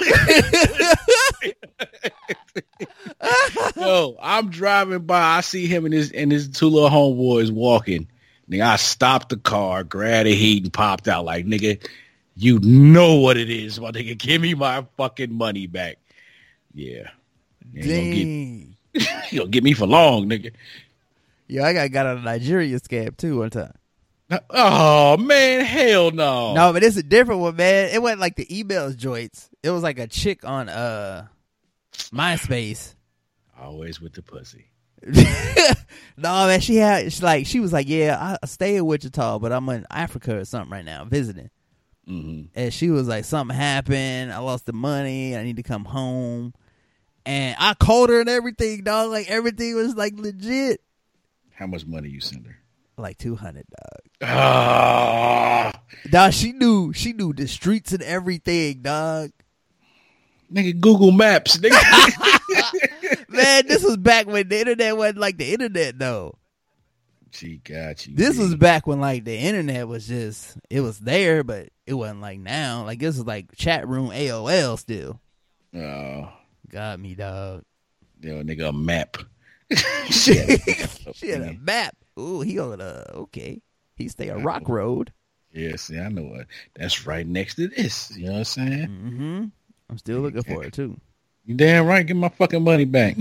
Yo, I'm driving by. I see him and his two little homeboys walking. Nigga, I stopped the car, grabbed the heat, and popped out like, nigga, you know what it is, my nigga. Give me my fucking money back. Yeah. Dang. You gonna get me for long, nigga. Yo, I got on a Nigeria scam too one time. Oh man, hell no. No, but it's a different one, man. It wasn't like the emails joints. It was like a chick on MySpace. Always with the pussy. No, man, she was like, yeah, I stay in Wichita, but I'm in Africa or something right now, visiting. Mm-hmm. And she was like, something happened. I lost the money. I need to come home. And I called her and everything, dog. Like everything was like legit. How much money you send her? Like 200, dog. Ah, Dog, she knew the streets and everything, dog. nigga, Google Maps, nigga. Man, this was back when the internet wasn't like the internet, though. She got you. This was back when like the internet was just, it was there, but it wasn't like now. Like this was like chat room AOL still. Oh, Got me, dog. yo, nigga, a map. She had a map. Ooh, he on okay. He stay a Rock Road. Yeah, see, I know what. That's right next to this. You know what I'm saying? Mm-hmm. I'm still looking for it too. You damn right. Get my fucking money back.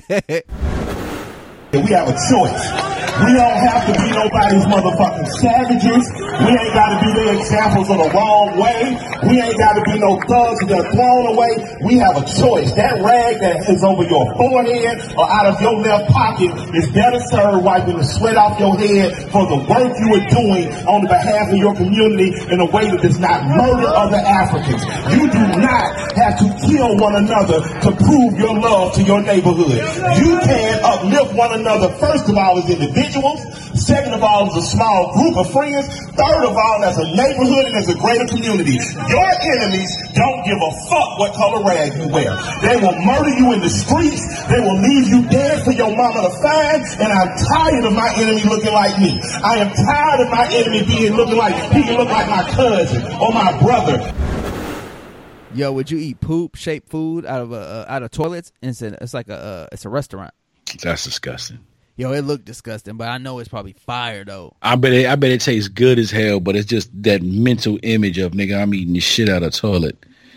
We have a choice. We don't have to be nobody's motherfucking savages. We ain't got to be their examples of the wrong way. We ain't got to be no thugs that are thrown away. We have a choice. That rag that is over your forehead or out of your left pocket is better served wiping the sweat off your head for the work you are doing on behalf of your community in a way that does not murder other Africans. You do not have to kill one another to prove your love to your neighborhood. You can uplift one another, first of all, as individuals. Second of all, as a small group of friends. Third of all, as a neighborhood and as a greater community. Your enemies don't give a fuck what color rag you wear. They will murder you in the streets. They will leave you dead for your mama to find. And I'm tired of my enemy looking like me. I am tired of my enemy looking like, he can look like my cousin or my brother. Yo, would you eat poop shaped food out of toilets? It's like it's a restaurant. That's disgusting. Yo, it looked disgusting, but I know it's probably fire though. I bet it tastes good as hell, but it's just that mental image of nigga, I'm eating the shit out of toilet.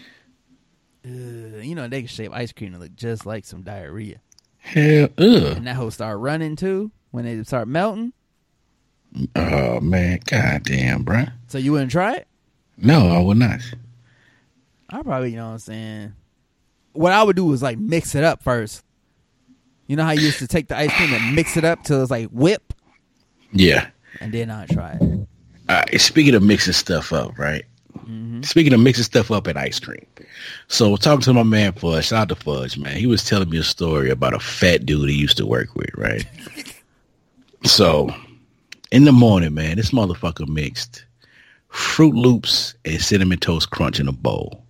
You know they can shape ice cream to look just like some diarrhea. Hell, and that whole start running too when they start melting. Oh man, goddamn, bruh. So you wouldn't try it? No, I would not. I probably, you know what I'm saying. What I would do is like mix it up first. You know how you used to take the ice cream and mix it up till it's like whip? Yeah. And then I'll try it. Speaking of mixing stuff up, right? Mm-hmm. Speaking of mixing stuff up in ice cream. So talking to my man Fudge, shout out to Fudge, man. He was telling me a story about a fat dude he used to work with, right? So in the morning, man, this motherfucker mixed Fruit Loops and Cinnamon Toast Crunch in a bowl.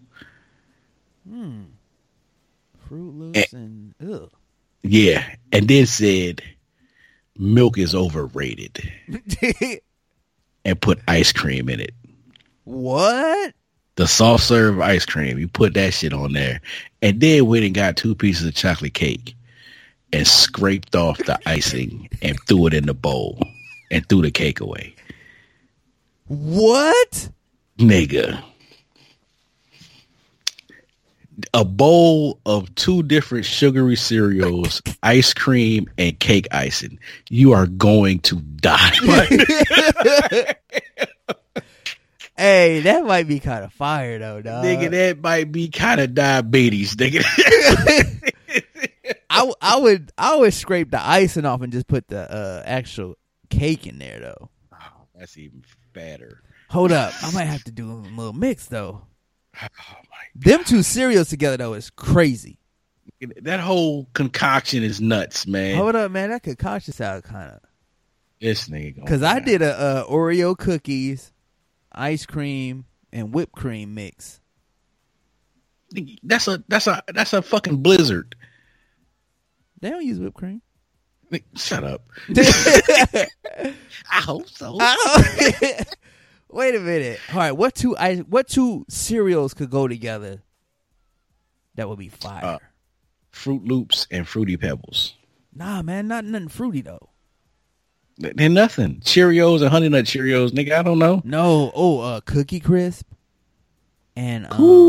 Fruit Loops and ugh. Yeah, and then said milk is overrated and put ice cream in it. What? The soft serve ice cream. You put that shit on there. And then went and got 2 pieces of chocolate cake and scraped off the icing and threw it in the bowl and threw the cake away. What? Nigga. A bowl of 2 different sugary cereals, ice cream, and cake icing. You are going to die. Hey, that might be kind of fire though, dog. Nigga, that might be kind of diabetes, nigga. I would scrape the icing off and just put the actual cake in there though. Oh, that's even better. Hold up, I might have to do a little mix though. Oh my Them 2 cereals together though is crazy. That whole concoction is nuts, man. Hold up, man, that concoction sound kind of. This nigga. Because I did a Oreo cookies, ice cream, and whipped cream mix. That's a fucking blizzard. They don't use whipped cream. Shut up. I hope so. Wait a minute. All right, what two cereals could go together that would be fire? Fruit Loops and Fruity Pebbles. Nah, man, not nothing fruity though. They're nothing. Cheerios and Honey Nut Cheerios, nigga. I don't know. No. Cookie Crisp and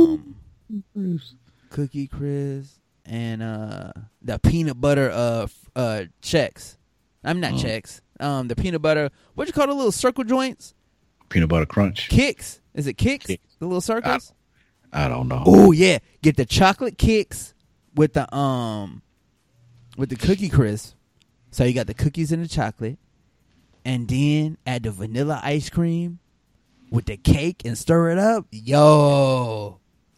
Cookie Crisp and the peanut butter Chex. I'm not Chex. The peanut butter. What you call the little circle joints? Peanut butter crunch. Kicks. Is it Kicks? The little circles? I don't know. Oh yeah. Get the chocolate Kicks with the Cookie Crisp. So you got the cookies and the chocolate. And then add the vanilla ice cream with the cake and stir it up. Yo.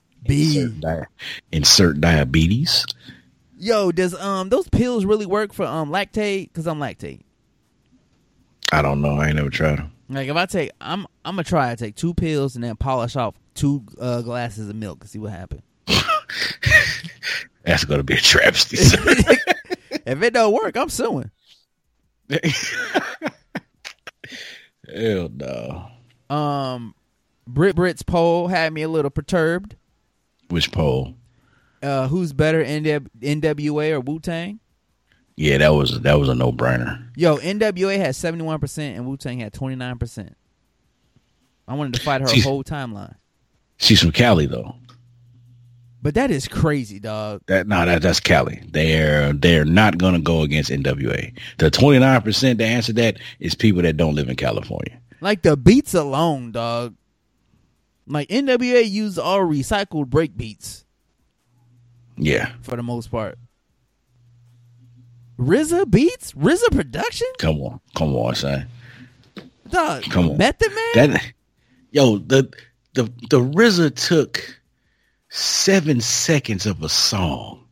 Insert diabetes. Yo, does those pills really work for lactate? Because I'm lactate. I don't know. I ain't never tried them. Like if I'm gonna try to take 2 pills and then polish off 2 glasses of milk and see what happens. That's gonna be a travesty. If it don't work, I'm suing. Hell no. Brit's poll had me a little perturbed. Which poll? Who's better, NWA or Wu-Tang? Yeah, that was a no-brainer. Yo, NWA had 71% and Wu-Tang had 29%. I wanted to fight her whole timeline. She's from Cali though. But that is crazy, dog. That's Cali. They're not gonna go against NWA. The 29% to answer that is people that don't live in California. Like the beats alone, dog. Like NWA used all recycled break beats. Yeah. For the most part. RZA beats? RZA production? Come on, son. Dog, come on. Method Man? The RZA took 7 seconds of a song.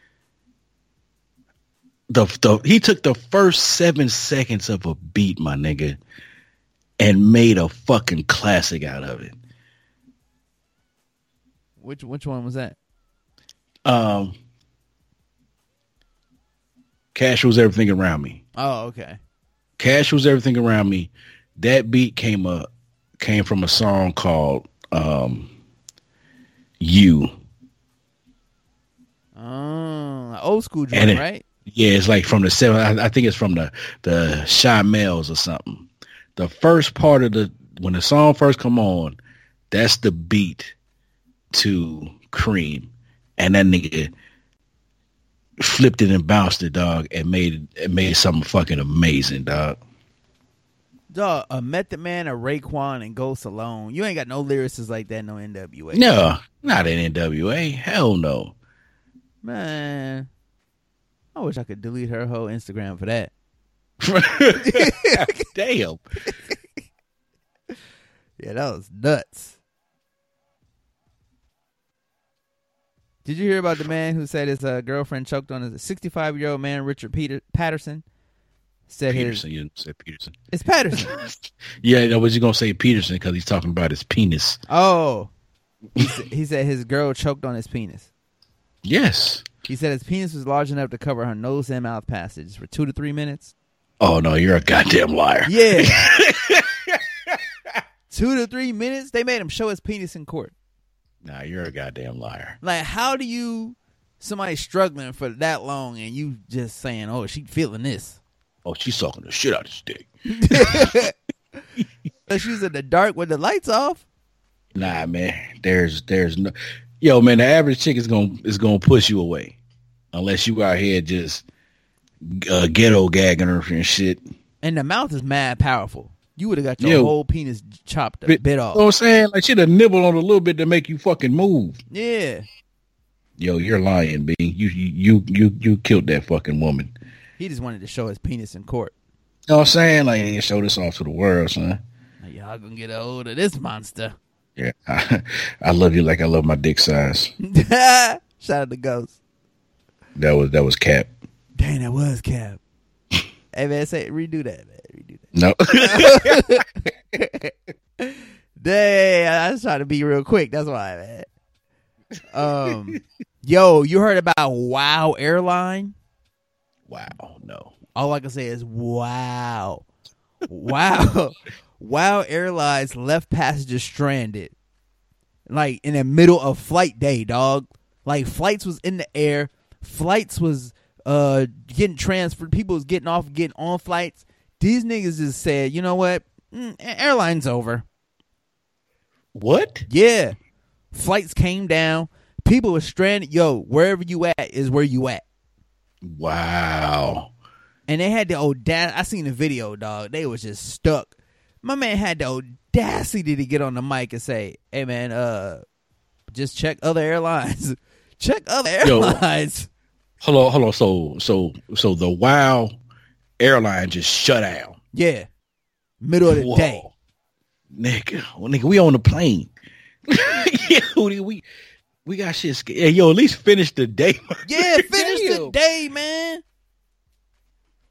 He took the first 7 seconds of a beat, my nigga, and made a fucking classic out of it. Which one was that? Cash Was Everything Around Me. Oh, okay. Cash Was Everything Around Me. That beat came from a song called You. Oh, old school joint, right? Yeah, it's like from the 7. I think it's from the Shy Males or something. The first part of when the song first come on, that's the beat to Cream, and that nigga flipped it and bounced it, dog, and made something fucking amazing, dog. Dog, a Method Man, a Raekwon, and Ghost alone. You ain't got no lyricists like that, no NWA. No, not an NWA. Hell no. Man, I wish I could delete her whole Instagram for that. Damn. Yeah, that was nuts. Did you hear about the man who said his girlfriend choked on his 65-year-old man, Richard Patterson? Said Peterson, you didn't say Peterson. It's Patterson. Yeah, I was you gonna say Peterson because he's talking about his penis. Oh, he said his girl choked on his penis. Yes. He said his penis was large enough to cover her nose and mouth passage for 2 to 3 minutes. Oh no, you're a goddamn liar. Yeah. 2 to 3 minutes. They made him show his penis in court. Nah, you're a goddamn liar. Like, how do somebody struggling for that long and you just saying, "Oh, she feeling this." Oh, she's sucking the shit out of this dick. She's in the dark with the lights off. Nah, man. There's no. Yo, man. The average chick is gonna push you away, unless you out here just ghetto gagging her and shit. And the mouth is mad powerful. You would have got your whole penis chopped a bit off. You know what I'm saying? Like she'd have nibbled on a little bit to make you fucking move. Yeah. Yo, you're lying, B. You killed that fucking woman. He just wanted to show his penis in court. You know what I'm saying? Like, show this off to the world, son. Like, y'all gonna get a hold of this monster. Yeah. I love you like I love my dick size. Shout out to Ghost. That was Cap. Dang, that was Cap. Hey, man, redo that, man. No. Dang, I was trying to be real quick. That's why, man. Yo, you heard about Wow Airline? Wow, no. All I can say is wow. Wow. Wow Airlines left passengers stranded. Like in the middle of flight day, dog. Like flights was in the air. Flights was getting transferred. People was getting off, getting on flights. These niggas just said, you know what? Airline's over. What? Yeah. Flights came down. People were stranded. Yo, wherever you at is where you at. Wow. And they had the audacity. I seen the video, dog. They was just stuck. My man had the audacity to get on the mic and say, hey, man, just check other airlines. Check other airlines. Yo, hold on. So the Wow Airline just shut down. Yeah. Middle of the day. Nigga, we on the plane. Yeah, we got shit scared. Yo, at least finish the day. Yeah, finish the day, man.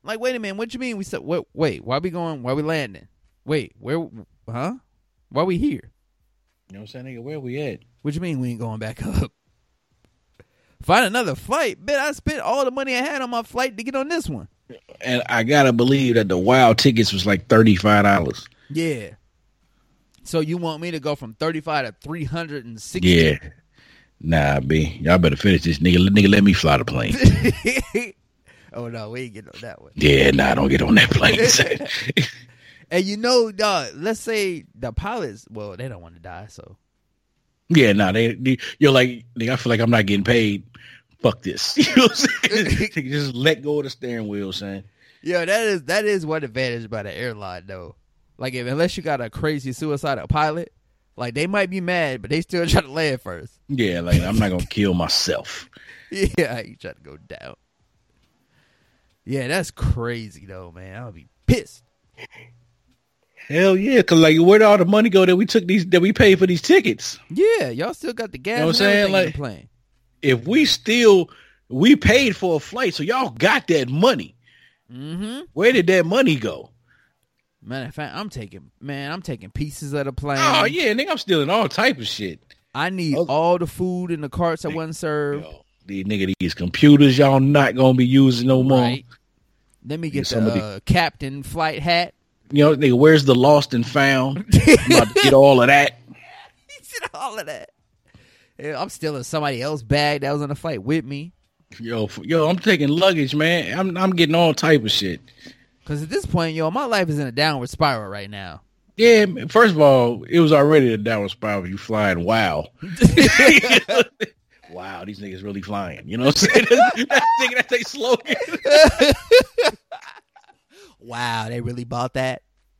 Like, wait a minute, what you mean? We said, wait, why we going? Why we landing? Wait, where? Huh? Why we here? You know what I'm saying, nigga? Where we at? What you mean we ain't going back up? Find another flight. Bet I spent all the money I had on my flight to get on this one. And I gotta believe that the wild tickets was like $35. Yeah. So you want me to go from 35 to 360? Yeah. Nah, B. Y'all better finish this, nigga. Nigga, let me fly the plane. Oh, no, we ain't getting on that one. Yeah, nah, don't get on that plane. And you know, dog, let's say the pilots, well, they don't want to die, so. Yeah, nah, you're like, nigga, I feel like I'm not getting paid. Fuck this. You know what I'm saying? Just let go of the steering wheel, son. Yeah, that is one advantage about the airline, though. Like, unless you got a crazy suicidal pilot, like, they might be mad, but they still try to land first. Yeah, like, I'm not going to kill myself. Yeah, you try to go down. Yeah, that's crazy, though, man. I'll be pissed. Hell yeah, because, like, where'd all the money go that we paid for these tickets? Yeah, y'all still got the gas. You know what I'm saying? Like, plane. If we paid for a flight, so y'all got that money. Mm-hmm. Where did that money go? Matter of fact, I'm taking pieces of the plane. Oh yeah, nigga, I'm stealing all type of shit. I need all the food in the carts that wasn't served. These computers y'all not gonna be using no more. Right. Let me get the captain flight hat. You know, nigga, where's the lost and found? I'm about to get all of that. All of that. Yeah, I'm stealing somebody else's bag that was on the flight with me. Yo, I'm taking luggage, man. I'm getting all type of shit. Because at this point, my life is in a downward spiral right now. Yeah, first of all, it was already a downward spiral. You flying wow. Wow, these niggas really flying. You know what I'm saying? That's their slogan. Wow, they really bought that?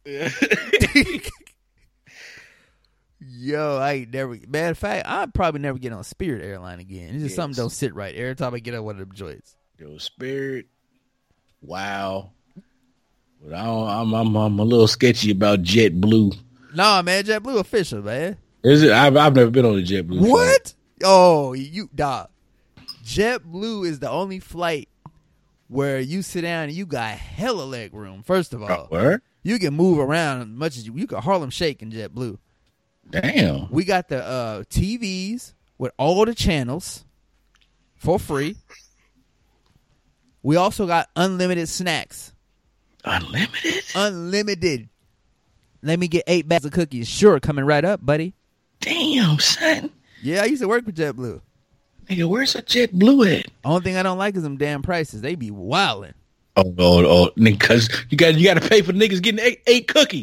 Yo, I ain't never. Matter of fact, I'd probably never get on Spirit Airline again. It's just something don't sit right every time I get on one of them joints. Yo, Spirit, wow. But I'm a little sketchy about JetBlue. Nah, man, JetBlue official, man. Is it? I've never been on a JetBlue. What? Flight. Oh, you dog. JetBlue is the only flight where you sit down and you got hella leg room. First of all, where? You can move around as much as you can Harlem Shake in JetBlue. Damn. We got the TVs with all the channels for free. We also got unlimited snacks. Unlimited? Unlimited. Let me get 8 bags of cookies. Sure, coming right up, buddy. Damn, son. Yeah, I used to work with JetBlue. Nigga, where's a JetBlue at? Only thing I don't like is them damn prices. They be wildin'. Oh, because you got to pay for niggas getting 8 cookies.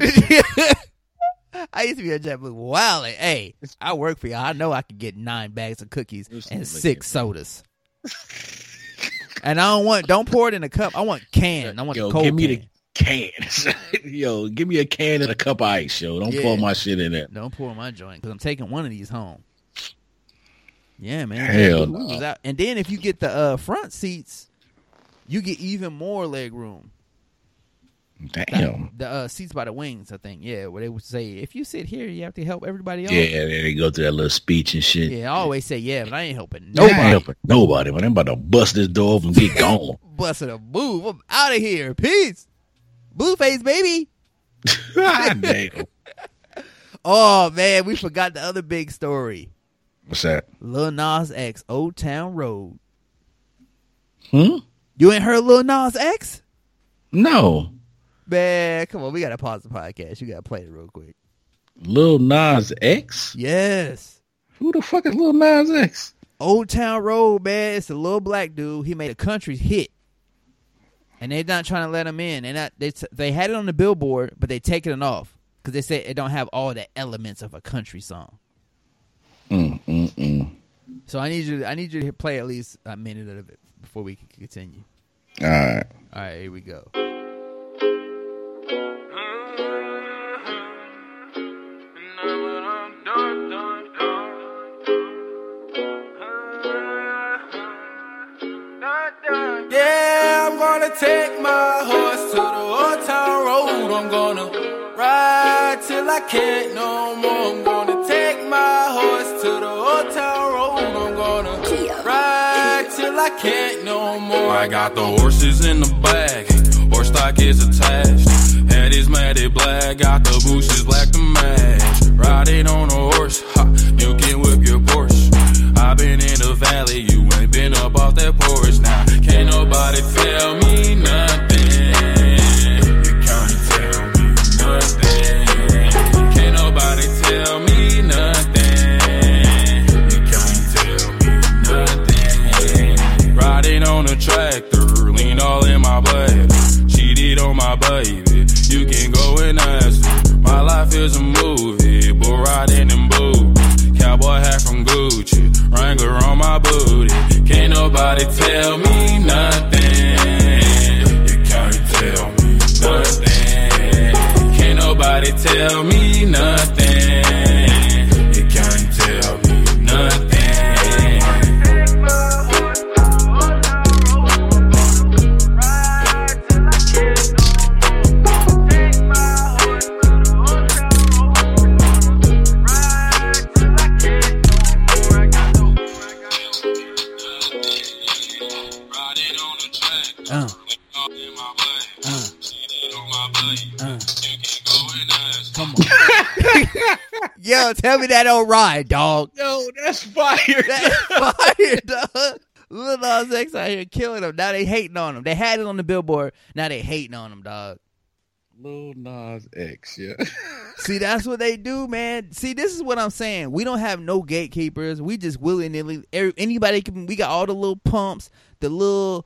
I used to be a JetBlue wildin'. Hey, I work for y'all. I know I could get 9 bags of cookies and 6 sodas. And don't pour it in a cup. I want can. I want the cold give me can. the can. Yo, give me a can and a cup of ice, yo. Don't pour my shit in there. Don't pour my joint because I'm taking one of these home. Yeah, man. Hell no. Was out. And then if you get the front seats, you get even more leg room. Damn. The seats by the wings, I think. Yeah, where they would say, if you sit here, you have to help everybody else. Yeah, they go through that little speech and shit. Yeah, I always say, yeah, but I ain't helping nobody. I ain't helping nobody, man. I'm about to bust this door open and get gone. Busting a move. I'm out of here. Peace. Blueface, baby. Damn. Oh, man, we forgot the other big story. What's that? Lil Nas X, Old Town Road. You ain't heard Lil Nas X? No. Man, come on. We got to pause the podcast. You got to play it real quick. Lil Nas X? Yes. Who the fuck is Lil Nas X? Old Town Road, man. It's a little black dude. He made a country hit. And they're not trying to let him in. They had it on the billboard, but they taken it off. Because they said it don't have all the elements of a country song. So I need you to play at least a minute of it before we can continue. All right. All right, here we go. Yeah, I'm gonna take my horse to the Old Town Road. I'm gonna ride till I can't no more. I'm gonna take my horse to the Old Town Road. I'm gonna ride till I can't no more. I got the horses in the bag. like it's attached. Head is matted black, got the bushes black to match. Riding on a horse, ha, you can whip your Porsche. I been in the valley, you ain't been up off that porch. Now, can't nobody tell me nothing. You can't tell me nothing. Can't nobody tell me nothing. You can't tell me nothing. Riding on a tractor, lean all in my blood. Cheated on my baby, you can go and ask her. My life is a movie, bull riding in boots. Cowboy hat from Gucci, Wrangler on my booty. Can't nobody tell me nothing. You can't tell me nothing. Can't nobody tell me nothing. You can't tell me nothing. Come on. Yo, tell me that don't ride, dog. Yo, that's fire. That's fire, dog. Lil Nas X out here killing them. Now they hating on him. They had it on the billboard. Now they hating on him, dog. Lil Nas X, yeah. See, that's what they do, man. See, this is what I'm saying. We don't have no gatekeepers. We just willy-nilly. Anybody can. We got all the little pumps, the little,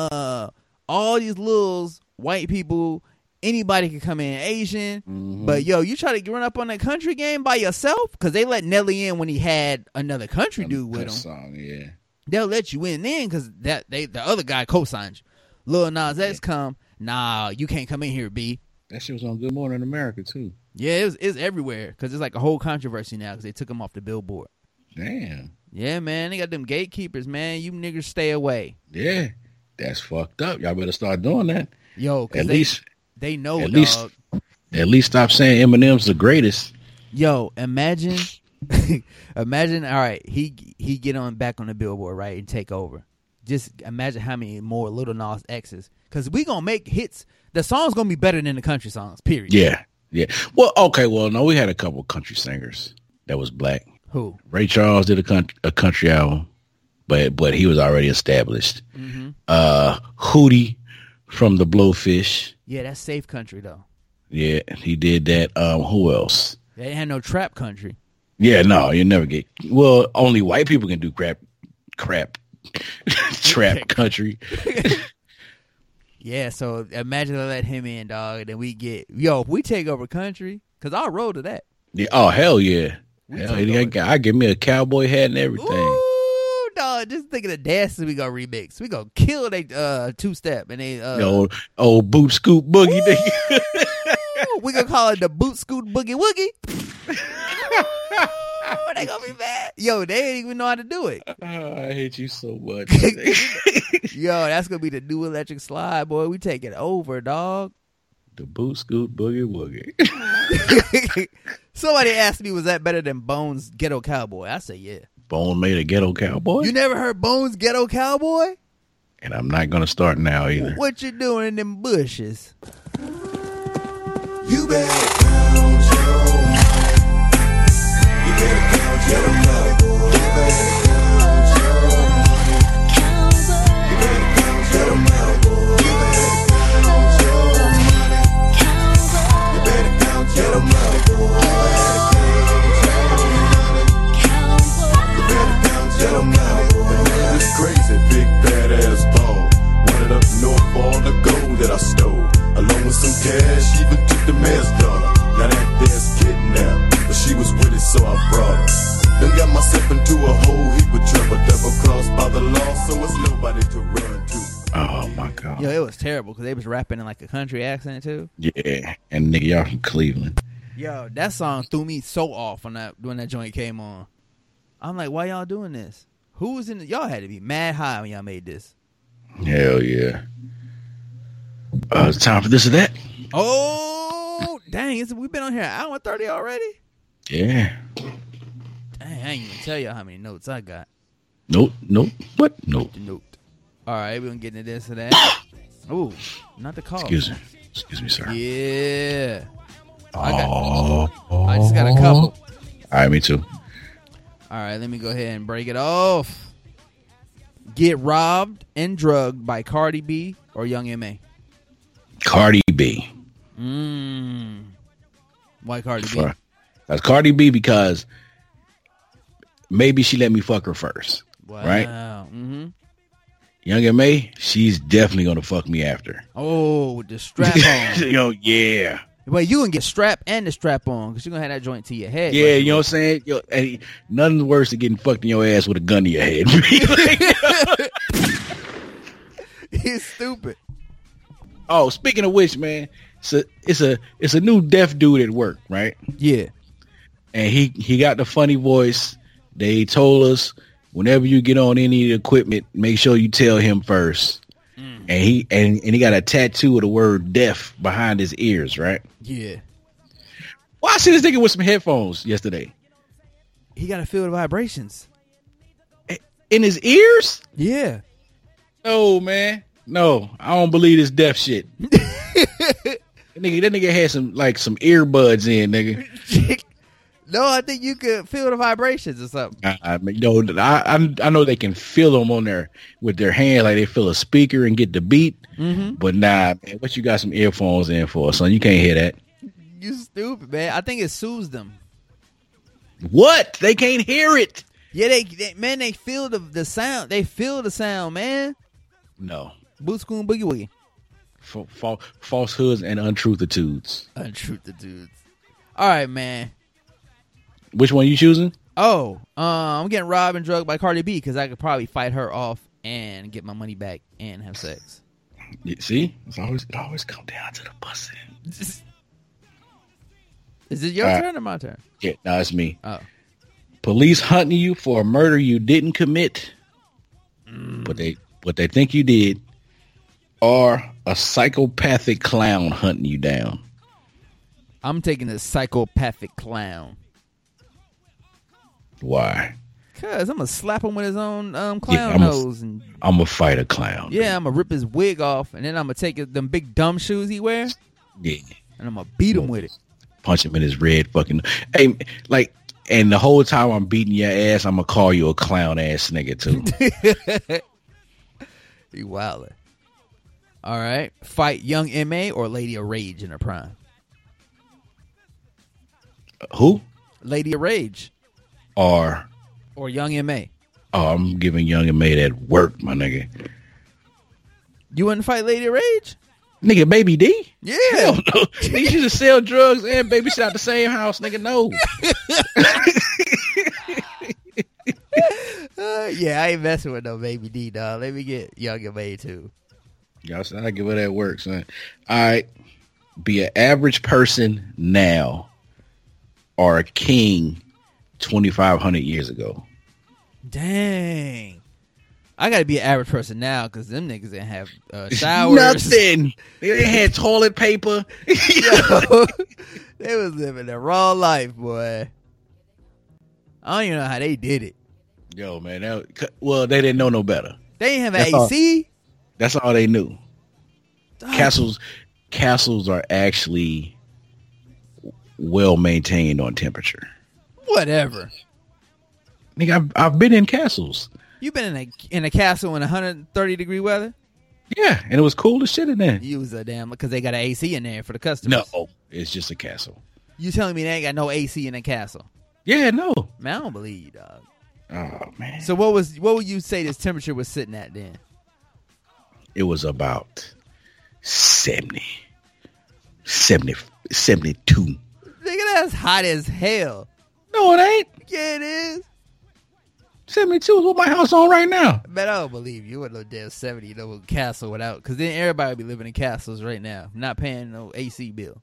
all these little white people. Anybody can come in, Asian. Mm-hmm. But, yo, you try to run up on that country game by yourself? Because they let Nelly in when he had another country dude with him. Song, yeah. They'll let you in then because the other guy co-signed you. Lil Nas X come, nah, you can't come in here, B. That shit was on Good Morning America, too. Yeah, it's everywhere because it's like a whole controversy now because they took him off the billboard. Damn. Yeah, man. They got them gatekeepers, man. You niggas stay away. Yeah. That's fucked up. Y'all better start doing that. Yo, because they know, at dog. At least stop saying Eminem's the greatest. Yo, imagine, all right, he get on back on the billboard, right, and take over. Just imagine how many more Lil Nas X's. Because we going to make hits. The song's going to be better than the country songs, period. Yeah, yeah. Well, okay, no, we had a couple country singers that was black. Who? Ray Charles did a country album, but he was already established. Mm-hmm. Hootie from the Blowfish. Yeah, that's safe country, though. Yeah, he did that. Who else? They ain't had no trap country. Yeah, no, you never get. Well, only white people can do crap, trap country. Yeah, so imagine they let him in, dog, and then we get if we take over country, because I'll roll to that. Yeah, oh hell yeah, I give me a cowboy hat and everything. Ooh, dog, just think of the dances we gonna remix. We gonna kill they two step and they old boot scoop boogie. We gonna call it the boot scoot boogie woogie. They gonna be mad. Yo, they ain't even know how to do it. I hate you so much. Yo, that's gonna be the new electric slide, boy. We take it over, dog. The boot scoot boogie woogie. Somebody asked me, was that better than Bones Ghetto Cowboy? I say yeah. Bone made a ghetto cowboy? You never heard Bones Ghetto Cowboy? And I'm not gonna start now either. What you doing in them bushes? You better count your money. You better count your money. You better count your money. You better count your money. You better count your money. You better count your money. This crazy big badass ball. Running up north for all the gold that I stole. Along with some cash, even took the mask daughter. Now that there's kidnapped, but she was with it, so I brought her. Then got myself into a whole heap of trouble. Double crossed by the law, so it's nobody to run to. Oh my god. Yo, it was terrible because they was rapping in like a country accent too. Yeah, and nigga, y'all from Cleveland. Yo, that song threw me so off on that when that joint came on. I'm like, why y'all doing this? Who was in it? Y'all had to be mad high when y'all made this. Hell yeah. It's time for this or that. Oh, dang. We've been on here an hour and 30 already? Yeah. Dang, I ain't even tell y'all how many notes I got. Nope. What? Nope. All right, we're going to get into this or that. Ooh, not the call. Excuse me, sir. Yeah. Oh. I just got a couple. All right, me too. All right, let me go ahead and break it off. Get robbed and drugged by Cardi B or Young M.A.? Cardi B. Why Cardi B? That's Cardi B because maybe she let me fuck her first. Wow. Right? Mm-hmm. Young M.A., she's definitely going to fuck me after. Oh, with the strap on. Yeah. Well, you can get strap and the strap on because you're going to have that joint to your head. Yeah, you know what I'm saying? And nothing's worse than getting fucked in your ass with a gun to your head. He's stupid. Oh, speaking of which, man, it's a new deaf dude at work, right? Yeah. And he got the funny voice. They told us whenever you get on any of the equipment, make sure you tell him first. And he got a tattoo of the word deaf behind his ears, right? Yeah. Well, I see this nigga with some headphones yesterday. He got to feel the vibrations. In his ears? Yeah. No, man. No, I don't believe this deaf shit. That nigga had some earbuds in, nigga. No, I think you could feel the vibrations or something. I know they can feel them on there with their hand, like they feel a speaker and get the beat. Mm-hmm. But nah, man, what you got some earphones in for, son? You can't hear that. You stupid, man. I think it soothes them. What? They can't hear it. Yeah, they feel the sound. They feel the sound, man. No. Boot school and boogie woogie. Falsehoods and untruthitudes. Untruthitudes. All right, man. Which one you choosing? Oh, I'm getting robbed and drugged by Cardi B because I could probably fight her off and get my money back and have sex. You see? It always come down to the pussy. Is it your turn or my turn? Yeah, no, it's me. Oh. Police hunting you for a murder you didn't commit, but they think you did, or a psychopathic clown hunting you down. I'm taking the psychopathic clown. Why? Cause I'm gonna slap him with his own clown nose, and I'm gonna fight a clown. Yeah, I'm gonna rip his wig off, and then I'm gonna take them big dumb shoes he wears. Yeah, and I'm gonna beat him with it. Punch him in his red fucking. Hey, and the whole time I'm beating your ass, I'm gonna call you a clown ass nigga too. You wildin'. All right, fight Young M.A. or Lady of Rage in her prime. Who? Lady of Rage. Or Young M.A. Oh, I'm giving Young M.A. that work, my nigga. You wouldn't fight Lady of Rage? Nigga, Baby D? Yeah. Hell no. They used to sell drugs and babysit out the same house, nigga. No. Yeah, I ain't messing with no Baby D, dog. Let me get Young M.A. too. Y'all said I give her that work, son. All right. Be an average person now or a king 2,500 years ago. Dang. I gotta be an average person now because them niggas didn't have showers. Nothing. They had toilet paper. Yo, they was living their raw life, boy. I don't even know how they did it. Yo, man. They didn't know no better. They didn't have an AC. That's all they knew. Castles are actually well maintained on temperature. Whatever. Nigga, I've been in castles. You been in a castle in 130 degree weather? Yeah, and it was cool as shit in there. You was a damn because they got an AC in there for the customers. No, it's just a castle. You telling me they ain't got no AC in a castle? Yeah, no. Man, I don't believe you, dog. Oh man. So what would you say this temperature was sitting at then? It was about 70, 72. Nigga, that's hot as hell. No, it ain't. Yeah, it is. 72 is what my house on right now. Man, I don't believe you with no damn 70 no castle without, because then everybody be living in castles right now, not paying no AC bill.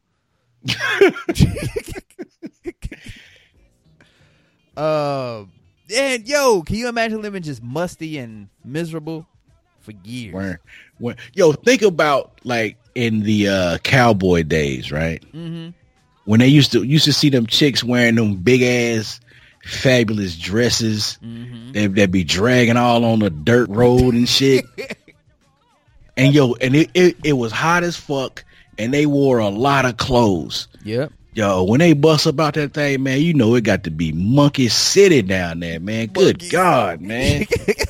And yo, can you imagine living just musty and miserable for years? Yo, think about like in the cowboy days, right? Mm-hmm. When they used to see them chicks wearing them big ass fabulous dresses, mm-hmm. they'd be dragging all on the dirt road and shit. And it was hot as fuck, and they wore a lot of clothes. Yep. Yo, when they bust about that thing, man, you know it got to be Monkey City down there, man. Good God, man.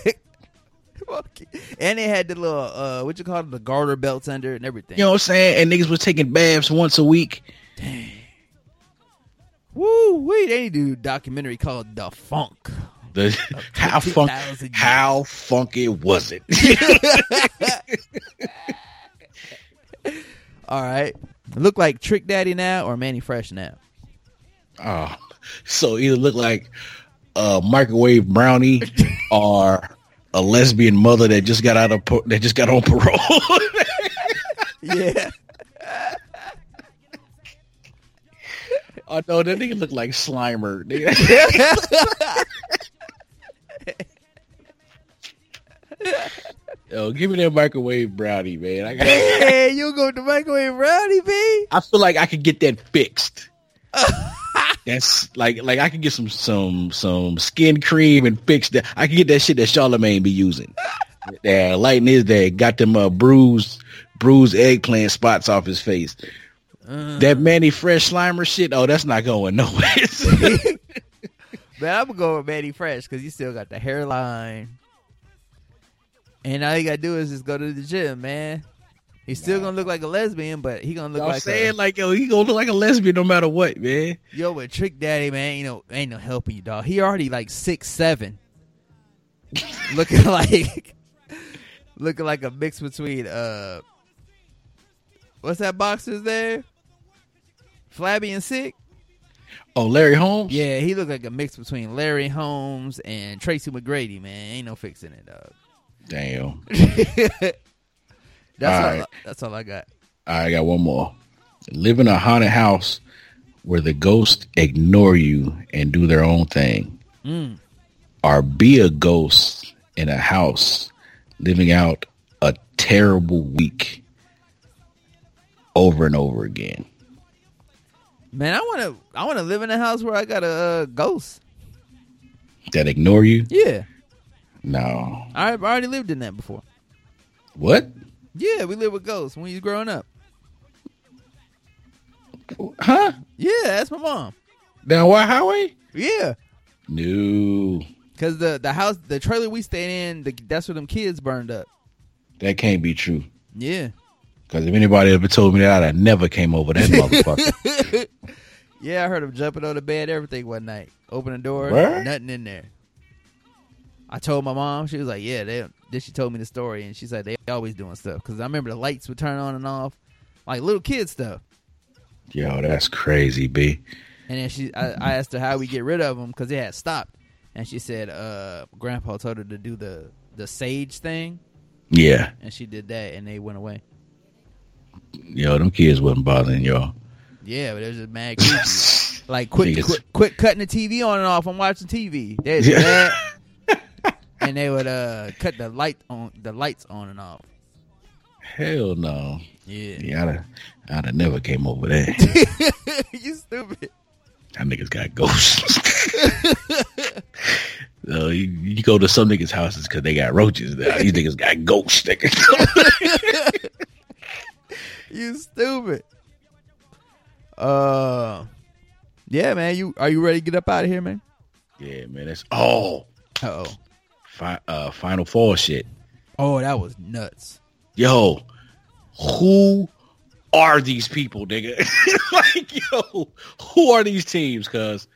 And they had the little what you call it, the garter belts under it and everything. You know what I'm saying? And niggas was taking baths once a week. Dang. Woo wee, they need to do a documentary called The Funk. How funky was it? All right. Look like Trick Daddy now or Manny Fresh now? Oh, so either look like a microwave brownie or a lesbian mother that just got on parole. Yeah. Oh no, that nigga look like Slimer. Yo, give me that microwave brownie, man. Hey, you go with the microwave brownie, B? I feel like I could get that fixed. That's like I could get some skin cream and fix that. I could get that shit that Charlamagne be using. Yeah, lighting his day got them bruised eggplant spots off his face. That Manny Fresh Slimer shit. Oh, that's not going nowhere. Man, I'm gonna go with Manny Fresh because he still got the hairline. And all you gotta do is just go to the gym, man. He's still gonna look like a lesbian, but he gonna look like he gonna look like a lesbian no matter what, man. Yo, with Trick Daddy, man, ain't no helping you, dog. He already like 6'7", looking like a mix between what's that boxer's there? Flabby and Sick. Oh, Larry Holmes? Yeah, he looked like a mix between Larry Holmes and Tracy McGrady, man. Ain't no fixing it, dog. Damn. That's all I got. I got one more. Live in a haunted house where the ghosts ignore you and do their own thing. Or be a ghost in a house living out a terrible week over and over again. Man, I wanna live in a house where I got a ghost that ignore you. Yeah. No, I already lived in that before. What? Yeah, we lived with ghosts when we was growing up. Huh? Yeah, that's my mom. Down White Highway? Yeah. No. Because the house, the trailer we stayed in, that's where them kids burned up. That can't be true. Yeah. Because if anybody ever told me that, I never came over that motherfucker. Yeah, I heard him jumping on the bed, everything one night. Open the door, Where? nothing in there. I told my mom, she was like, yeah, then she told me the story, and she said they always doing stuff. Because I remember the lights would turn on and off, like little kid stuff. Yo, that's crazy, B. And then I asked her how we get rid of them, because they had stopped. And she said, Grandpa told her to do the sage thing. Yeah. And she did that, and they went away. Yo, them kids wasn't bothering y'all. Yeah, but it was just mad creepy. Like, quit cutting the TV on and off. I'm watching TV. They'd do that. And they would cut the lights on and off. Hell no. Yeah. I'd have never came over there. You stupid. That niggas got ghosts. So you go to some niggas' houses because they got roaches. These niggas got ghosts. You stupid. Yeah, man. Are you ready to get up out of here, man? Yeah, man. That's Final Four shit. Oh, that was nuts. Yo, who are these people, nigga? Like, yo, who are these teams? Cause,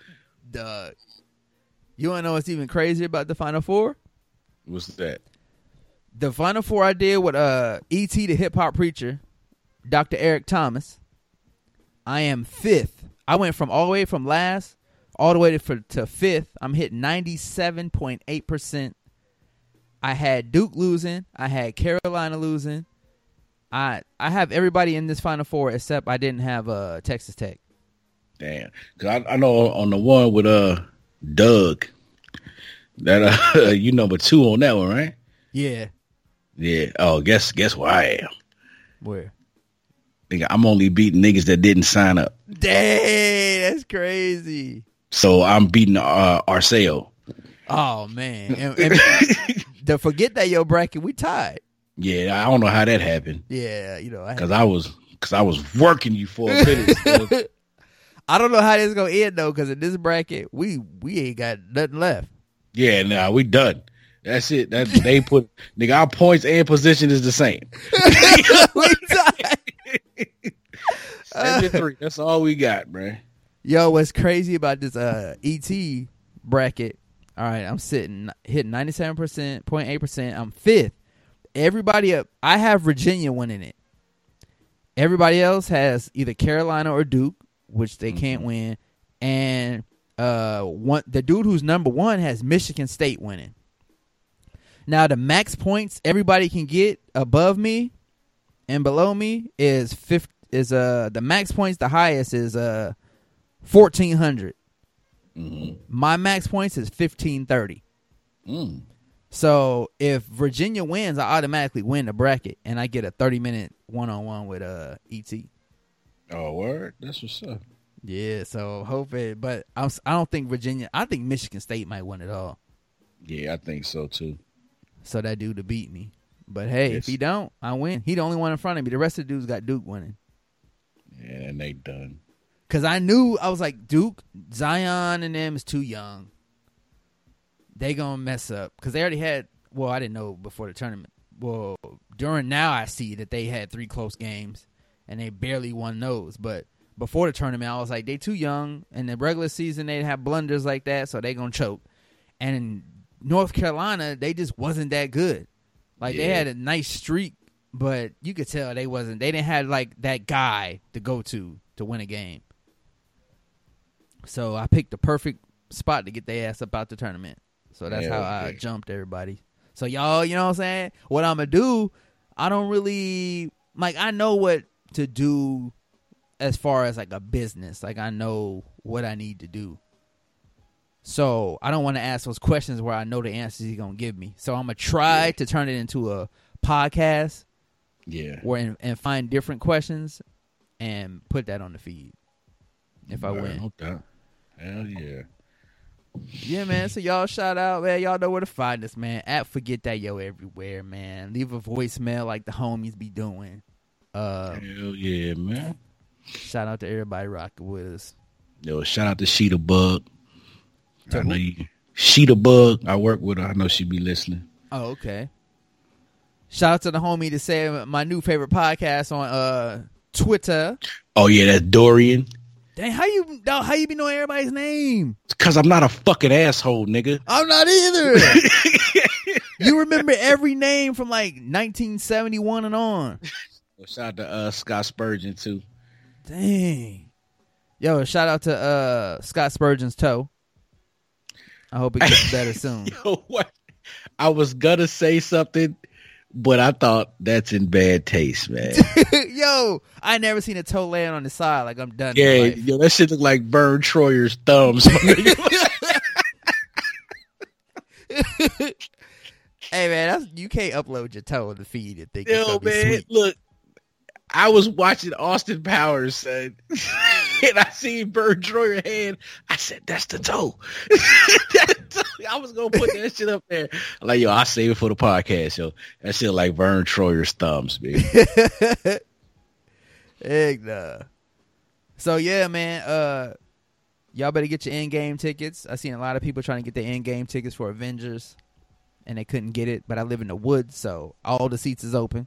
you wanna know what's even crazier about the Final Four? What's that? The Final Four I did with E.T. the hip hop preacher, Dr. Eric Thomas. I am 5th. I went from all the way from last all the way to 5th. I'm hitting 97.8%. I had Duke losing. I had Carolina losing. I have everybody in this Final Four except I didn't have Texas Tech. Damn, because I know on the one with Doug that you number 2 on that one, right? Yeah. Yeah. Oh, guess where I am. Where? Nigga, I'm only beating niggas that didn't sign up. Dang, that's crazy. So I'm beating Arceo. Oh man. And to forget that your bracket, we tied. Yeah, I don't know how that happened. Yeah, you know, because I was working you for a minute. So. I don't know how this is gonna end though, because in this bracket, we ain't got nothing left. Yeah, nah, we done. That's it. They put nigga, our points and position is the same. We tied. 73. That's all we got, man. Yo, what's crazy about this ET bracket? All right, I'm hitting 97%, 0.8%. I'm fifth. Everybody up. I have Virginia winning it. Everybody else has either Carolina or Duke, which they can't win, and the dude who's number one has Michigan State winning. Now the max points everybody can get above me and below me is the max points. The highest is 1,400. My max points is 1,530. So if Virginia wins, I automatically win the bracket, and I get a 30-minute one-on-one with ET. Oh, word? That's what's up. Yeah, so hopefully, but I don't think Virginia. I think Michigan State might win it all. Yeah, I think so too. So that dude to beat me. But hey, if he don't, I win. He the only one in front of me. The rest of the dudes got Duke winning. Yeah, and they done. Because I was like, Duke, Zion, and them is too young. They gonna mess up. Because they already had, well, I didn't know before the tournament. Well, during now I see that they had 3 close games, and they barely won those. But before the tournament, I was like, they too young. In the regular season, they'd have blunders like that, so they gonna choke. And in North Carolina, they just wasn't that good. Like, they had a nice streak, but you could tell they didn't have, like, that guy to go to win a game. So I picked the perfect spot to get their ass up out the tournament. So that's how I jumped everybody. So y'all, you know what I'm saying? What I'm going to do, I don't really, like, I know what to do as far as, like, a business. Like, I know what I need to do. So I don't want to ask those questions where I know the answers he's going to give me. So I'm going to try to turn it into a podcast. Yeah. And find different questions and put that on the feed if I win. No doubt. Hell yeah. Yeah, man. So y'all shout out, man. Y'all know where to find us, man. At Forget That Yo everywhere, man. Leave a voicemail like the homies be doing. Hell yeah, man. Shout out to everybody rocking with us. Yo, shout out to Sheeta Bug. I know you. Sheeta Bug. I work with her. I know she be listening. Oh, okay. Shout out to the homie to say my new favorite podcast on Twitter. Oh yeah, that's Dorian. Dang, how you be knowing everybody's name? Because I'm not a fucking asshole, nigga. I'm not either. You remember every name from like 1971 and on. Well, shout out to Scott Spurgeon too. Dang. Yo, shout out to Scott Spurgeon's toe. I hope it gets better soon. Yo, what? I was gonna say something, but I thought that's in bad taste, man. Yo, I never seen a toe laying on the side like I'm done. Yeah, yo, that shit look like Vern Troyer's thumbs. Hey man, you can't upload your toe in the feed and think yo, it's man, sweet. Look, I was watching Austin Powers, son, and I seen Vern Troyer hand. I said, "That's the toe." I was gonna put that shit up there. I'm like, yo, I'll save it for the podcast, yo. That shit like Vern Troyer's thumbs, man. Heck nah. So yeah, man. Y'all better get your in-game tickets. I seen a lot of people trying to get their in-game tickets for Avengers, and they couldn't get it. But I live in the woods, so all the seats is open.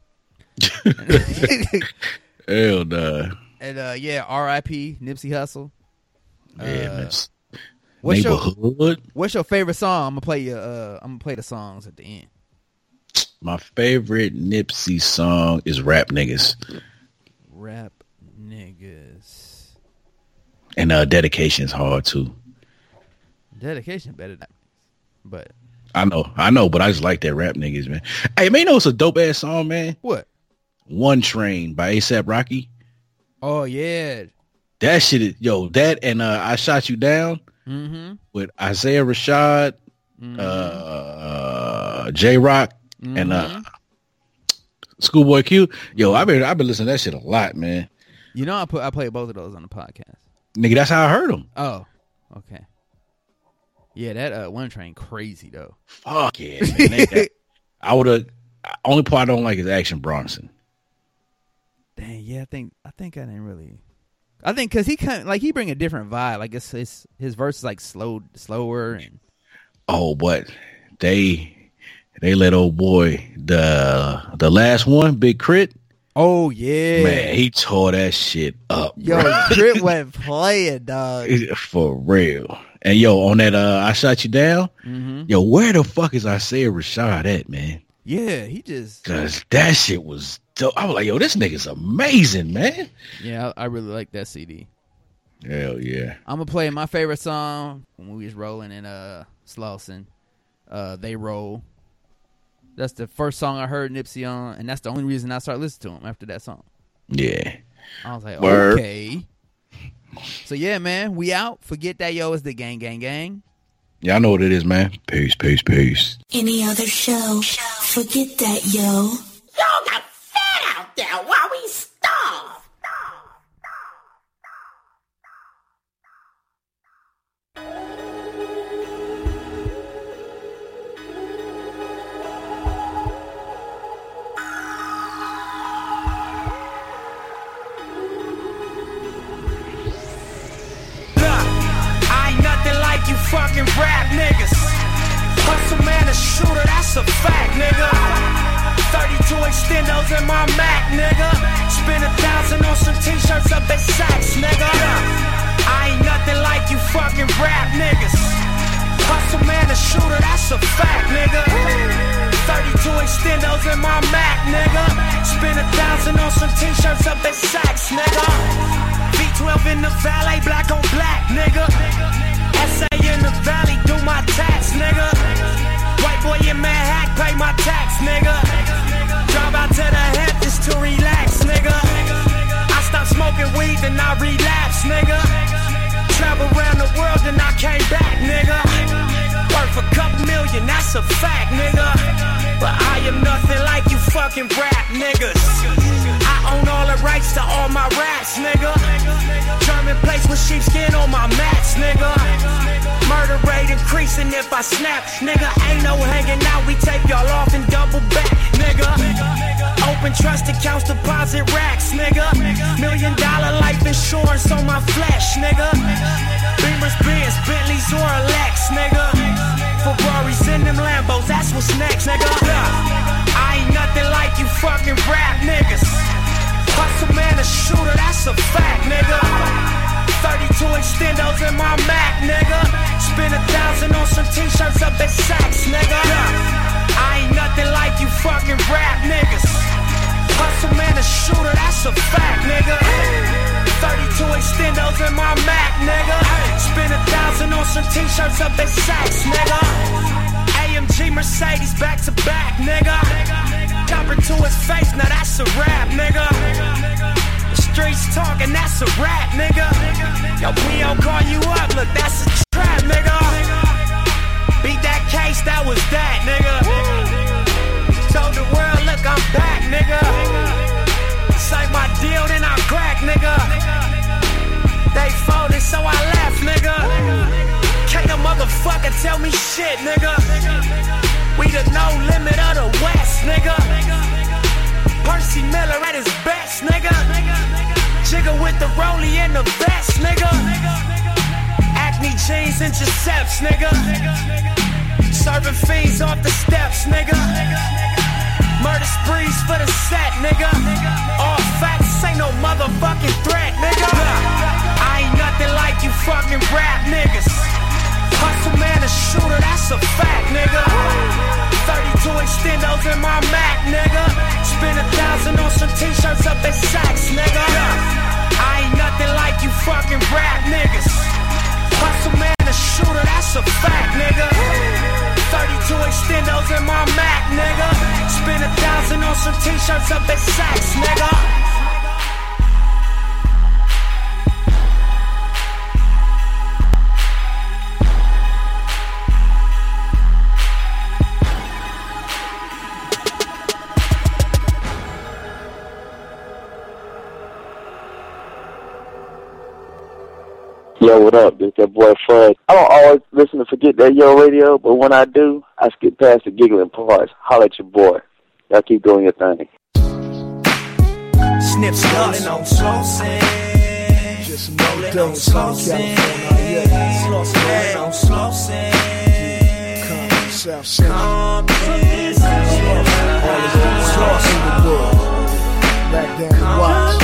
Hell nah. And yeah, R.I.P. Nipsey Hussle. Yeah, What's your favorite song? I'm gonna play the songs at the end. My favorite Nipsey song is Rap Niggas. Rap Niggas. And Dedication's hard too. Dedication better than, but I know, but I just like that Rap Niggas, man. Hey, man, you know it's a dope ass song, man. What? One Train by A$AP Rocky. Oh yeah, that shit is that and I Shot You Down with Isaiah Rashad, J-Rock, and Schoolboy Q. Yo, I've been listening to that shit a lot, man. You know, I play both of those on the podcast. Nigga, that's how I heard them. Oh, okay. Yeah, that One Train crazy though. Fuck yeah, man. only part I don't like is Action Bronson. Dang, yeah, I think I didn't really. I think because he bring a different vibe. Like his verse is like slower and. Oh, but they let old boy the last one, Big Crit. Oh yeah, man, he tore that shit up. Yo, Crit went playing, dog. For real. And yo, on that I Shot You Down. Mm-hmm. Yo, where the fuck is Isaiah Rashad at, man? Yeah, he just cause that shit was dope. I was like, yo, this nigga's amazing, man. Yeah, I really like that CD. Hell yeah. I'm gonna play my favorite song when we was rolling in Slauson. They Roll. That's the first song I heard Nipsey on, and that's the only reason I started listening to him after that song. Yeah. I was like, Word. Okay. So yeah, man, we out. Forget that, yo. It's the gang, gang, gang. Yeah, I know what it is, man. Peace, peace, peace. Any other show, forget that, yo. Y'all got fat out there while we starve. You fucking rap niggas. Hustle man, a shooter, that's a fact, nigga. 32 extendos in my Mac, nigga. Spend 1,000 on some t-shirts up at Saks, nigga. I ain't nothing like you fucking rap niggas. Hustle man, a shooter, that's a fact, nigga. 32 extendos in my Mac, nigga. Spend 1,000 on some t-shirts up at Saks, nigga. V12 in the valet, black on black, nigga. SA in the valley, do my tax, nigga. White boy in Manhattan, pay my tax, nigga. Drive out to the Hamptons to relax, nigga. I stopped smoking weed, then I relapsed, nigga. Travel around the world, then I came back, nigga. Worth a couple million, that's a fact, nigga. But I am nothing like you fucking rap niggas. I own all the rights to all my raps, nigga. German place with sheepskin on my mats, nigga. Murder rate increasing if I snap, nigga. Ain't no hanging out, we take y'all off and double back, nigga. Open trust accounts, deposit racks, nigga. $1 million life insurance on my flesh, nigga. Beamers, Benz, Bentleys, or a Lex, nigga. Ferraris in them Lambos, that's what's next, nigga. I ain't nothing like you fucking rap niggas. Hustle man, a shooter, that's a fact, nigga. 32 extendos in my Mac, nigga. Spend 1,000 on some t-shirts up at Saks, nigga. I ain't nothing like you fucking rap niggas. Hustle man, a shooter, that's a fact, nigga. 32 extendos in my Mac, nigga. Spend 1,000 on some t-shirts up at Saks, nigga. AMG Mercedes back to back, nigga. Chopper to his face, now that's a rap, nigga. The streets talking, that's a rap, nigga. Yo, we don't call you up, look, that's a trap, nigga. Beat that case, that was that, nigga. Told the world, look, I'm back, nigga. Say my deal, then I crack, nigga. They folded, so I left, nigga. Can't a motherfucker tell me shit, nigga. We the no limit of the West, nigga. Percy Miller at his best, nigga. Jigger with the rollie and the vest, nigga. Acne jeans and Giuseppe's, nigga. Serving fiends off the steps, nigga. Murder sprees for the set, nigga. All facts ain't no motherfucking threat, nigga. I ain't nothing like you fucking rap niggas. Hustle man, a shooter, that's a fact, nigga. 32 extendos in my Mac, nigga. Spend 1,000 on some t-shirts up at Saks, nigga. I ain't nothing like you fucking rap niggas. Hustle man, a shooter, that's a fact, nigga. 32 extendos in my Mac, nigga. Spend 1,000 on some t-shirts up at Saks, nigga. Yo, what up? It's that boy Fud. I don't always listen to Forget That Yo Radio, but when I do, I skip past the giggling parts. Holla at your boy. Y'all keep doing your thing. Snips rolling on Slauson. Just rolling on Slauson. Rolling on Slauson. South City. All of the world. Back down to watch.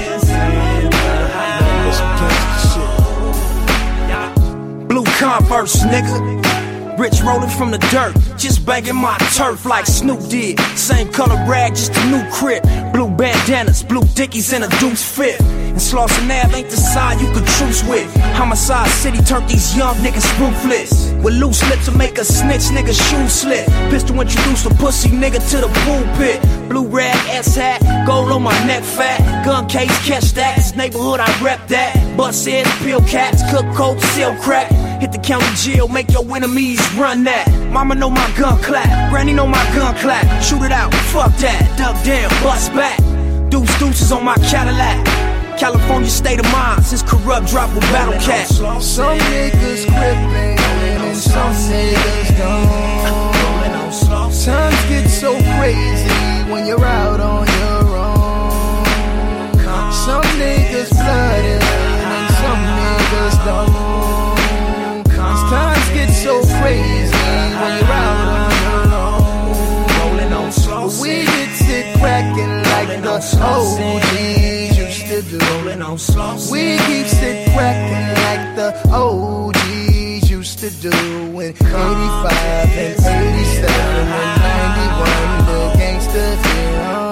Blue Converse, nigga. Rich rolling from the dirt, just banging my turf like Snoop did. Same color rag, just a new crib. Blue bandanas, blue dickies, and a deuce fit. And Slauson Ave ain't the side you could truce with. Homicide City turned these young niggas ruthless. With loose lips to make a snitch nigga shoe slit. Pistol introduce a pussy nigga to the pulpit. Blue rag, S-hat, gold on my neck fat. Gun case, catch that, this neighborhood I rep that. Bust heads, peel cats, cook coke, seal crack. Hit the county jail, make your enemies run that. Mama know my gun clap, granny know my gun clap. Shoot it out, fuck that, duck down, bust back. Deuces on my Cadillac. California state of mind, since corrupt drop with battle cat. Some niggas crippin' and some niggas don't. Times get so crazy when you're out on your own. Some niggas flooded and some niggas don't. Times get so crazy when you're out on your own. Rolling on Slauson. We get sit cracking like the OGs used to do. Rolling on Slauson. We keep sit cracking like the OGs used to do. In 85 and 87 and 91, the gangsters here on.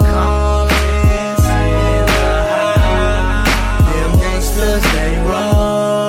Them gangsters, they run.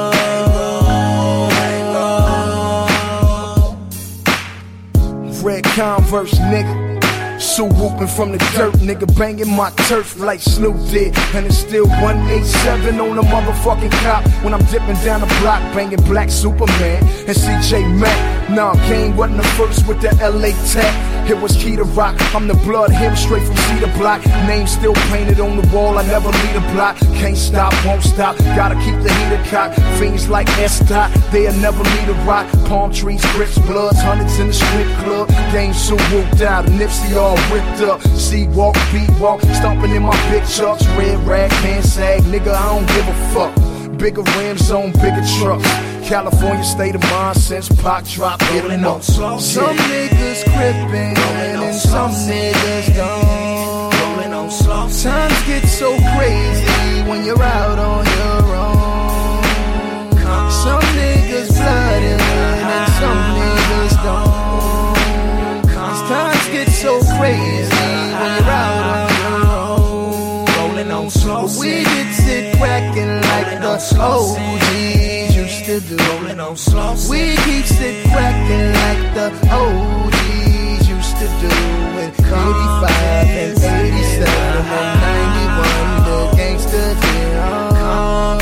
Red Converse, nigga. So whooping from the dirt, nigga banging my turf like Snoop did. And it's still 187 on the motherfucking cop when I'm dipping down the block, banging Black Superman and CJ Mack. Nah, Kane wasn't the first with the LA tech. It was Key to Rock. I'm the blood, him straight from Cedar Block. Name still painted on the wall, I never leave a block. Can't stop, won't stop, gotta keep the heater cocked. Fiends like S-Dot, they'll never leave a rock. Palm trees, Crips, Bloods, hundreds in the strip club. Game so whooped out, Nipsey all ripped up. C-walk, B-walk, stomping in my big chucks. Red rag, pants sag, nigga, I don't give a fuck. Bigger rims on bigger trucks. California state of mind since Pac dropped, hit 'em up. Some niggas crippin' and some niggas don't. Times get so crazy when you're out on your own. Some niggas flooded and some niggas don't. Times get so crazy when you're out on your own. Rolling on Slauson. We get sit cracking like the OGs used to do. Rolling on Slauson. We keep sit cracking like the OGs used to do. In 85 and 87 and 91, the gangsters here on.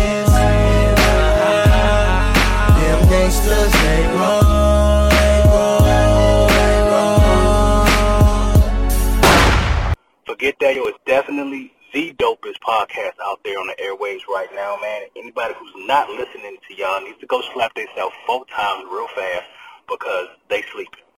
Them gangsters, they run. Forget That Yo is definitely the dopest podcast out there on the airwaves right now, man. Anybody who's not listening to y'all needs to go slap themselves 4 times real fast because they sleeping.